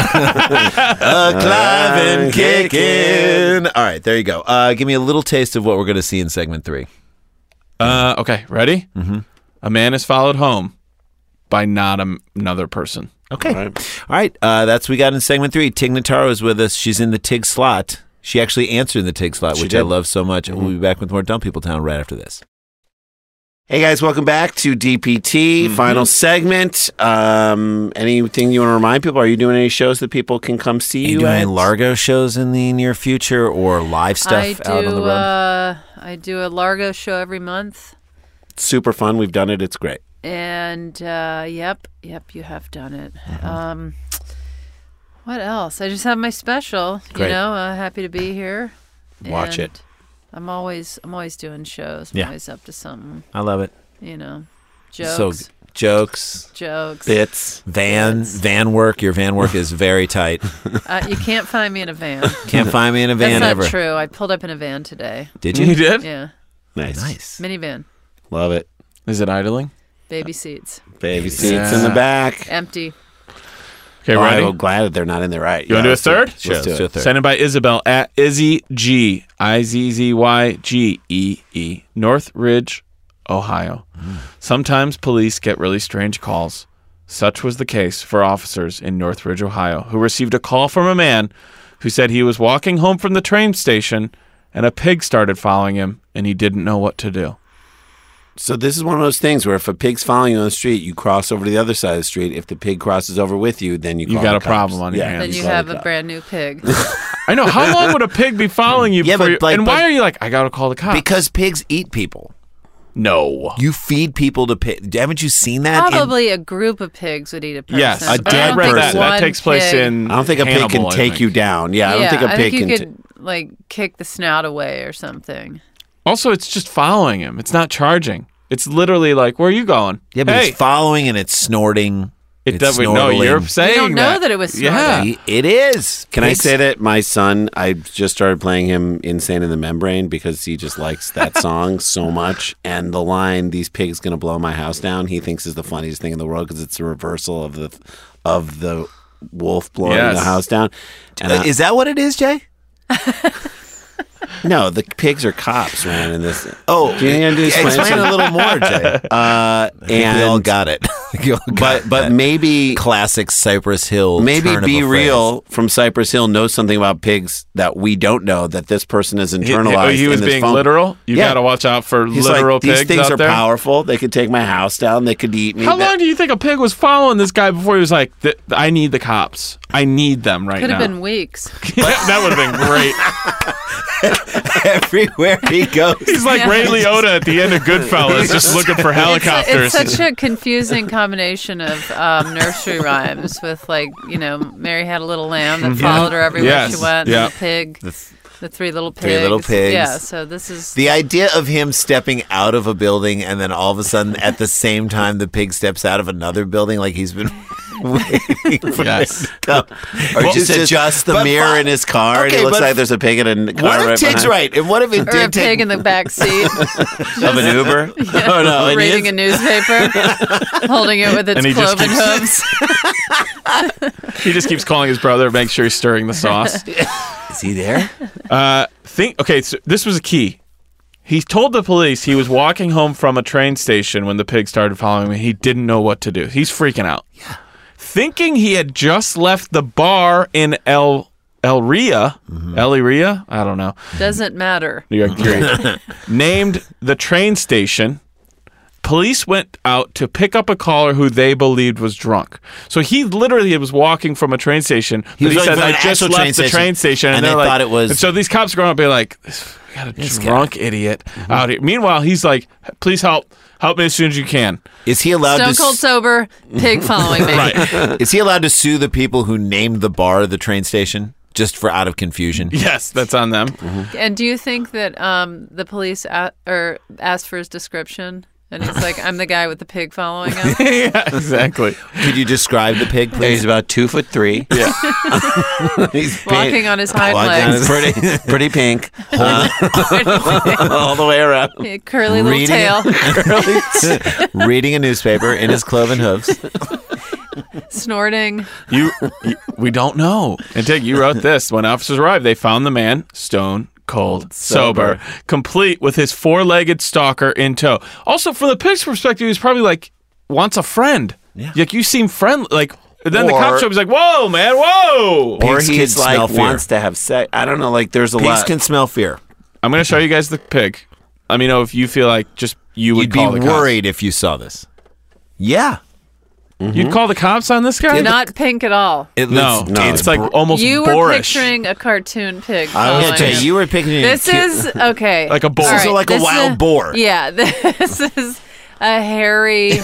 Clive and kicking. All right, there you go. Give me a little taste of what we're going to see in segment 3. Okay, ready? Mm-hmm. A man is followed home by not another person. Okay. All right. That's what we got in segment 3. Tig Notaro is with us. She's in the Tig slot. She actually answered in the Tig slot, which I love so much. We'll be back with more Dumb People Town right after this. Hey guys, welcome back to DPT, final segment. Anything you want to remind people? Are you doing any shows that people can come see Are you you doing at? any Largo shows in the near future or live stuff out on the road? I do a Largo show every month. Super fun. We've done it. It's great. And yep, you have done it. What else? I just have my special. Great. You know, happy to be here. Watch And it. I'm always doing shows. I'm Yeah. always up to something. I love it. You know, So jokes, jokes, Bits. van work. Your van work is very tight. You can't find me in a van. Can't find me in a van That's not ever. true. I pulled up in a van today. Did You you? did? Yeah, Nice. Nice. minivan, Love it. Is it idling? baby seats, Baby seats in the back. empty. Okay, Oh, ready? I'm glad that they're not in there. Right. You wanna do a let's third? Let's Sure, do let's do it. a third. Sent in by Isabel at Izzy G, IZZYGEE, Northridge, Ohio. Sometimes police get really strange calls. Such was the case for officers in Northridge, Ohio, who received a call from a man who said he was walking home from the train station and a pig started following him and he didn't know what to do. So this is one of those things where if a pig's following you on the street, you cross over to the other side of the street. If the pig crosses over with you, then you call got the a problem cops. on your Yeah, hands. Then you call have the a cops. brand new pig. I know. How long would a pig be following you? Yeah, before but, like, and why but- are you like, I gotta call the cops? Because pigs eat people. no. You feed people to pigs. Haven't you seen that? in- Probably a group of pigs would eat a person. Yes, A But I dead don't read think that. That one takes place pig- in. I don't think a pig Hannibal, can I take think. you down. Yeah, I don't think a pig you can. could like kick the snout away or something. Also, it's just following him. It's not charging. It's literally like, where are you going? yeah, but hey, it's following and it's snorting. it it's does. No, you're snortling. saying We don't know that it was Yeah. snorting. It is. Can I Pigs- say that my son, I just started playing him Insane in the Membrane because he just likes that song so much. And the line, these pigs going to blow my house down, he thinks is the funniest thing in the world because it's a reversal of the wolf blowing Yes. the house down. And I- Is that what it is, Jay? no, the pigs are cops, man. In this, Oh, do you need to explain explain something? a little more, Jay. And We all got it. We all got but that. maybe classic Cypress Hill. maybe turn of Be a Real from Cypress Hill knows something about pigs that we don't know that this person has He internalized. was in this being phone. literal. You Yeah. got to watch out for He's literal like, these pigs things out are there. powerful. They could take my house down. They could eat me. How long do you think a pig was following this guy before he was like, I need the cops. I need them right Could now. have been weeks. that would have been great. Everywhere he goes. He's like Ray Liotta at the end of Goodfellas, just looking for helicopters. It's such a confusing combination of nursery rhymes with, like, Mary had a little lamb that followed her everywhere Yes. she went, Yeah. and the pig, the three little pigs. Three little pigs. Yeah, so this is... The idea of him stepping out of a building and then all of a sudden at the same time the pig steps out of another building like he's been waiting for Yes. it to come. Or just adjust the the mirror but- in his car, and Okay, it looks but- like there's a pig in a car What if right Tig's behind right? And what if it Or a did pig take... in the back seat, of an Uber. Oh no! And reading he a newspaper, holding it with its And he just cloven keeps- hooves. He just keeps calling his brother, make sure he's stirring the sauce. Is he there? Okay, so this was a key. He told the police he was walking home from a train station when the pig started following him. He didn't know what to do. He's freaking out. Yeah. Thinking he had just left the bar in El Ria. El Ria? I don't know. Doesn't matter. New York City. Named the train station. Police went out to pick up a caller who they believed was drunk. So he literally was walking from a train station. He was But going said, from an I just actual left the train station. and they're they like, thought it was- And so these cops are going up and be like, we got a drunk idiot out here. Meanwhile, he's like, please help me as soon as you can. Is he allowed Stone to... cold sober, pig following me. Right. Is he allowed to sue the people who named the bar the train station just for out of confusion? Yes, that's on them. And do you think that the police asked for his description? And he's like, I'm the guy with the pig following him. Yeah, exactly. Could you describe the pig, He's please? about 2'3". Yeah. He's Walking on his hind Walking on his- legs. pretty pink, all the way around. Curly little Reading tail. Reading a newspaper in his cloven hooves. Snorting. We don't know. And Tig, you wrote this. When officers arrived, they found the man stone cold sober, complete with his four-legged stalker in tow. Also, from the pig's perspective, he's probably like wants a friend. Yeah. Like, you seem friendly. Like, then the Or- cop shows up. He's like, "Whoa, man, whoa!" Or Pigs he's can smell like fear. wants to have sex. I don't know. Like there's a Pigs lot. can smell fear. I'm gonna show you guys the pig. Let me know if you feel like just you would You'd be call the cops. worried if you saw this. Yeah. You'd call the cops on this guy? Not pink at all. No, No, it's like almost You were boorish. picturing a cartoon pig. Yeah, following Jay, him. you were picking... This is okay. Like a boar. All This is like a this wild boar. Yeah, this is a hairy,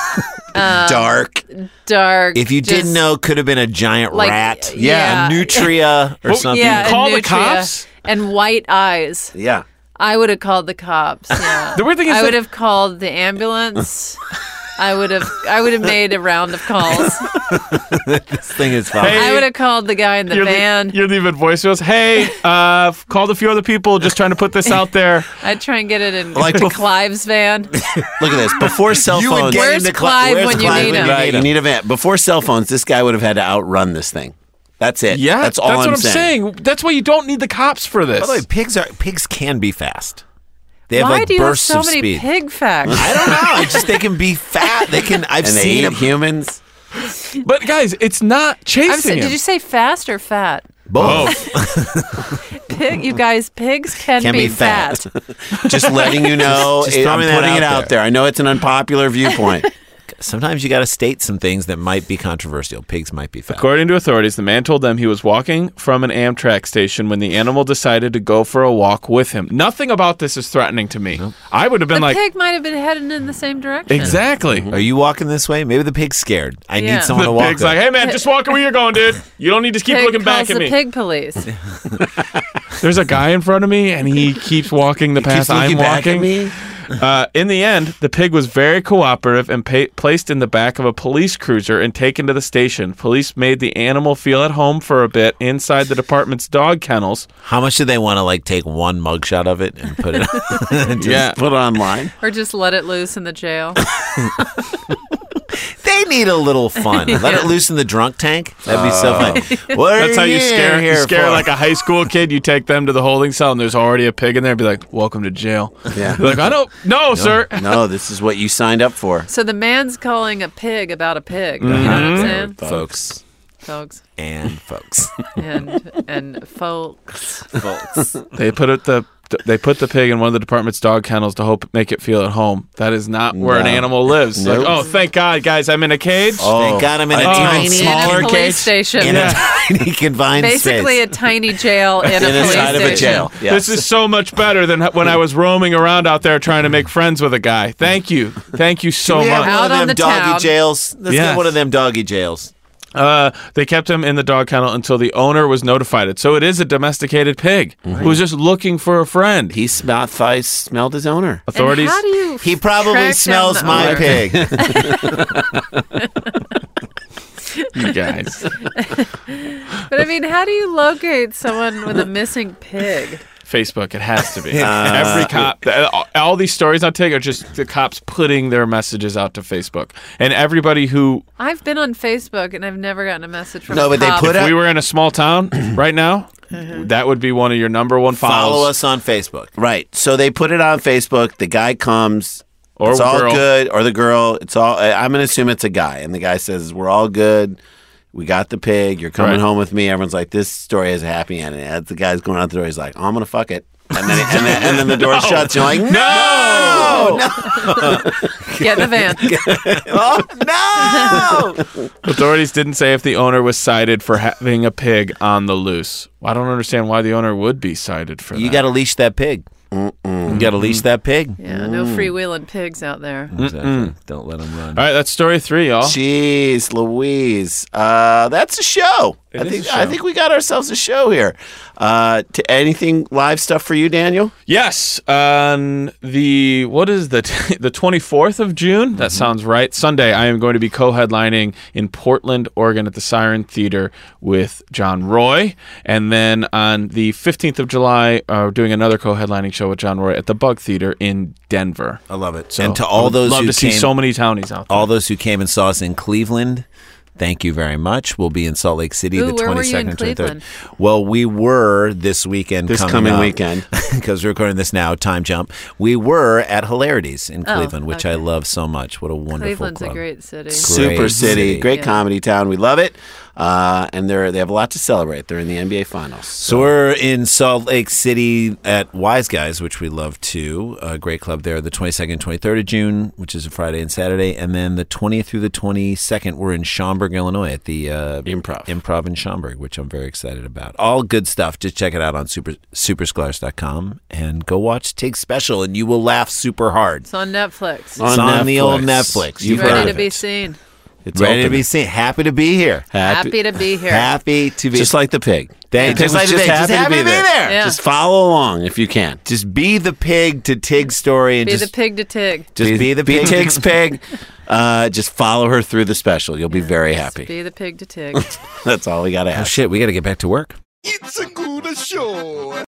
dark. dark. If you just- didn't know, could have been a giant like, rat. yeah. A nutria or Well, something. yeah, Call and the nutria cops? and white eyes. Yeah. I would have called the cops. Yeah. The weird thing is I that- would have called the ambulance. I would have made a round of calls. This thing is fine. Hey, I would have called the guy in the van. You're leaving voicemails. Hey, called a few other people just trying to put this out there. I'd try and get it in Like bef- Clive's van. Look at this. Before cell You would phones, get Where's into Clive where's when you Clive need when him? right, you need a van. Before cell phones, this guy would have had to outrun this thing. That's it. Yeah, that's all what I'm saying. That's why you don't need the cops for this. By the way, pigs can be fast. They have Why like do you have bursts so of many speed. pig facts? I don't know. It's just they can be fat. They can. I've And they seen eat them. humans. But guys, it's not chasing him. Did you say fast or fat? Both. pig, you guys, pigs can Can be be fat. fat. Just letting you know. Just I'm throwing that putting it out out there. I know it's an unpopular viewpoint. Sometimes you got to state some things that might be controversial. Pigs might be fat. According to authorities, the man told them he was walking from an Amtrak station when the animal decided to go for a walk with him. Nothing about this is threatening to me. I would have been The like, pig might have been heading in the same direction. exactly. Are you walking this way? Maybe the pig's scared. I Yeah. need someone The to walk. pig's like, hey man, just walk where you're going, dude. You don't need to keep Pig looking back calls at the me. pig police. There's a guy in front of me, and he keeps walking the path I'm walking. In the end, the pig was very cooperative and placed in the back of a police cruiser and taken to the station. Police made the animal feel at home for a bit inside the department's dog kennels. How much do they want to like take one mugshot of it and put it? Yeah. Put it online. Or just let it loose in the jail. They need a little fun. Let it loose in the drunk tank. That'd be so fun. What are That's how you scare here for? like a high school kid. You take them to the holding cell, and there's already a pig in there. And be like, "Welcome to jail." Yeah. Be like, I don't. No, sir. No, this is what you signed up for. So the man's calling a pig about a pig. You know what I'm saying? folks Folks. and folks. And folks. They put the pig in one of the department's dog kennels to make it feel at home. That is not where an animal lives. Nope. Like, oh, thank God, guys, I'm in a cage. Thank God I'm in a Oh, tiny, even In a smaller police cage. station. in a tiny confined Basically space. a tiny jail in a police Inside of a station. jail. Yes. This is so much better than when I was roaming around out there trying to make friends with a guy. Thank you so we have much. Out one of on them the doggy town. jails. Let's Yes. get one of them doggy jails. They kept him in the dog kennel until the owner was notified. So it is a domesticated pig who's just looking for a friend. He thought he smelled his owner. And Authorities. how do you He probably track down smells the my owner? pig. You guys. But I mean, how do you locate someone with a missing pig? Facebook, it has to be. Every cop, all these stories I take are just the cops putting their messages out to Facebook. And everybody who, I've been on Facebook and I've never gotten a message from No, a but they cop. put if out- we were in a small town right now, that would be one of your number one follows. Follow us on Facebook. Right. So they put it on Facebook. The guy comes. Or it's all girl. good. Or the girl. It's all. I'm going to assume it's a guy. And the guy says, "We're all good. We got the pig. You're coming Right. home with me." Everyone's like, "This story has a happy ending." As the guy's going out the door, he's like, "Oh, I'm going to fuck it." And then, and then the door shuts. You're like, "No, Get in the van. oh, no!" Authorities didn't say if the owner was cited for having a pig on the loose. I don't understand why the owner would be cited for that. You got to leash that pig. You got to leash that pig. Yeah, no freewheeling pigs out there. Exactly. Don't let them run. All right, that's story 3, y'all. Jeez, Louise. That's a show. It I is think a show. I think we got ourselves a show here. To anything live stuff for you, Daniel? Yes, on the what is the 24th of June? That sounds right. Sunday, I am going to be co-headlining in Portland, Oregon, at the Siren Theater with John Roy, and then on the 15th of July, doing another co-headlining show with John Roy at the Bug Theater in Denver. I love it. So and to I all would those love who to see came, so many townies out there. all those who came and saw us in Cleveland, thank you very much. We'll be in Salt Lake City Ooh, the where 22nd were you in and 23rd. Cleveland? Well, we were this weekend. This coming coming up, weekend. because we're recording this now. Time jump. We were at Hilarities in Oh, Cleveland, which I okay. love so much. What a wonderful Cleveland's club. a great city. Super Great city, city. great Yeah. comedy town. We love it. And they have a lot to celebrate. They're in the NBA Finals. So we're in Salt Lake City at Wise Guys, which we love too. A great club there. The 22nd and 23rd of June, which is a Friday and Saturday. And then the 20th through the 22nd, we're in Schaumburg, Illinois at the Improv in Schaumburg, which I'm very excited about. All good stuff. Just check it out on superscholars.com and go watch Tig's special, and you will laugh super hard. It's on Netflix. It's on the old Netflix. You've Ready heard to of be it. seen. It's Ready to open. be seen. Happy to be here. Happy to be here. Happy to be Just like the pig. Thank- The pig just was like the just pig. happy Just to be there. Yeah. Just follow along if you can. Just be the pig to Tig's story, and Be just the pig to Tig. just be the pig. Tig's pig. Just follow her through the special. You'll be very happy. Be the pig to Tig. That's all we got to Oh ask. shit, we got to get back to work. It's a good show.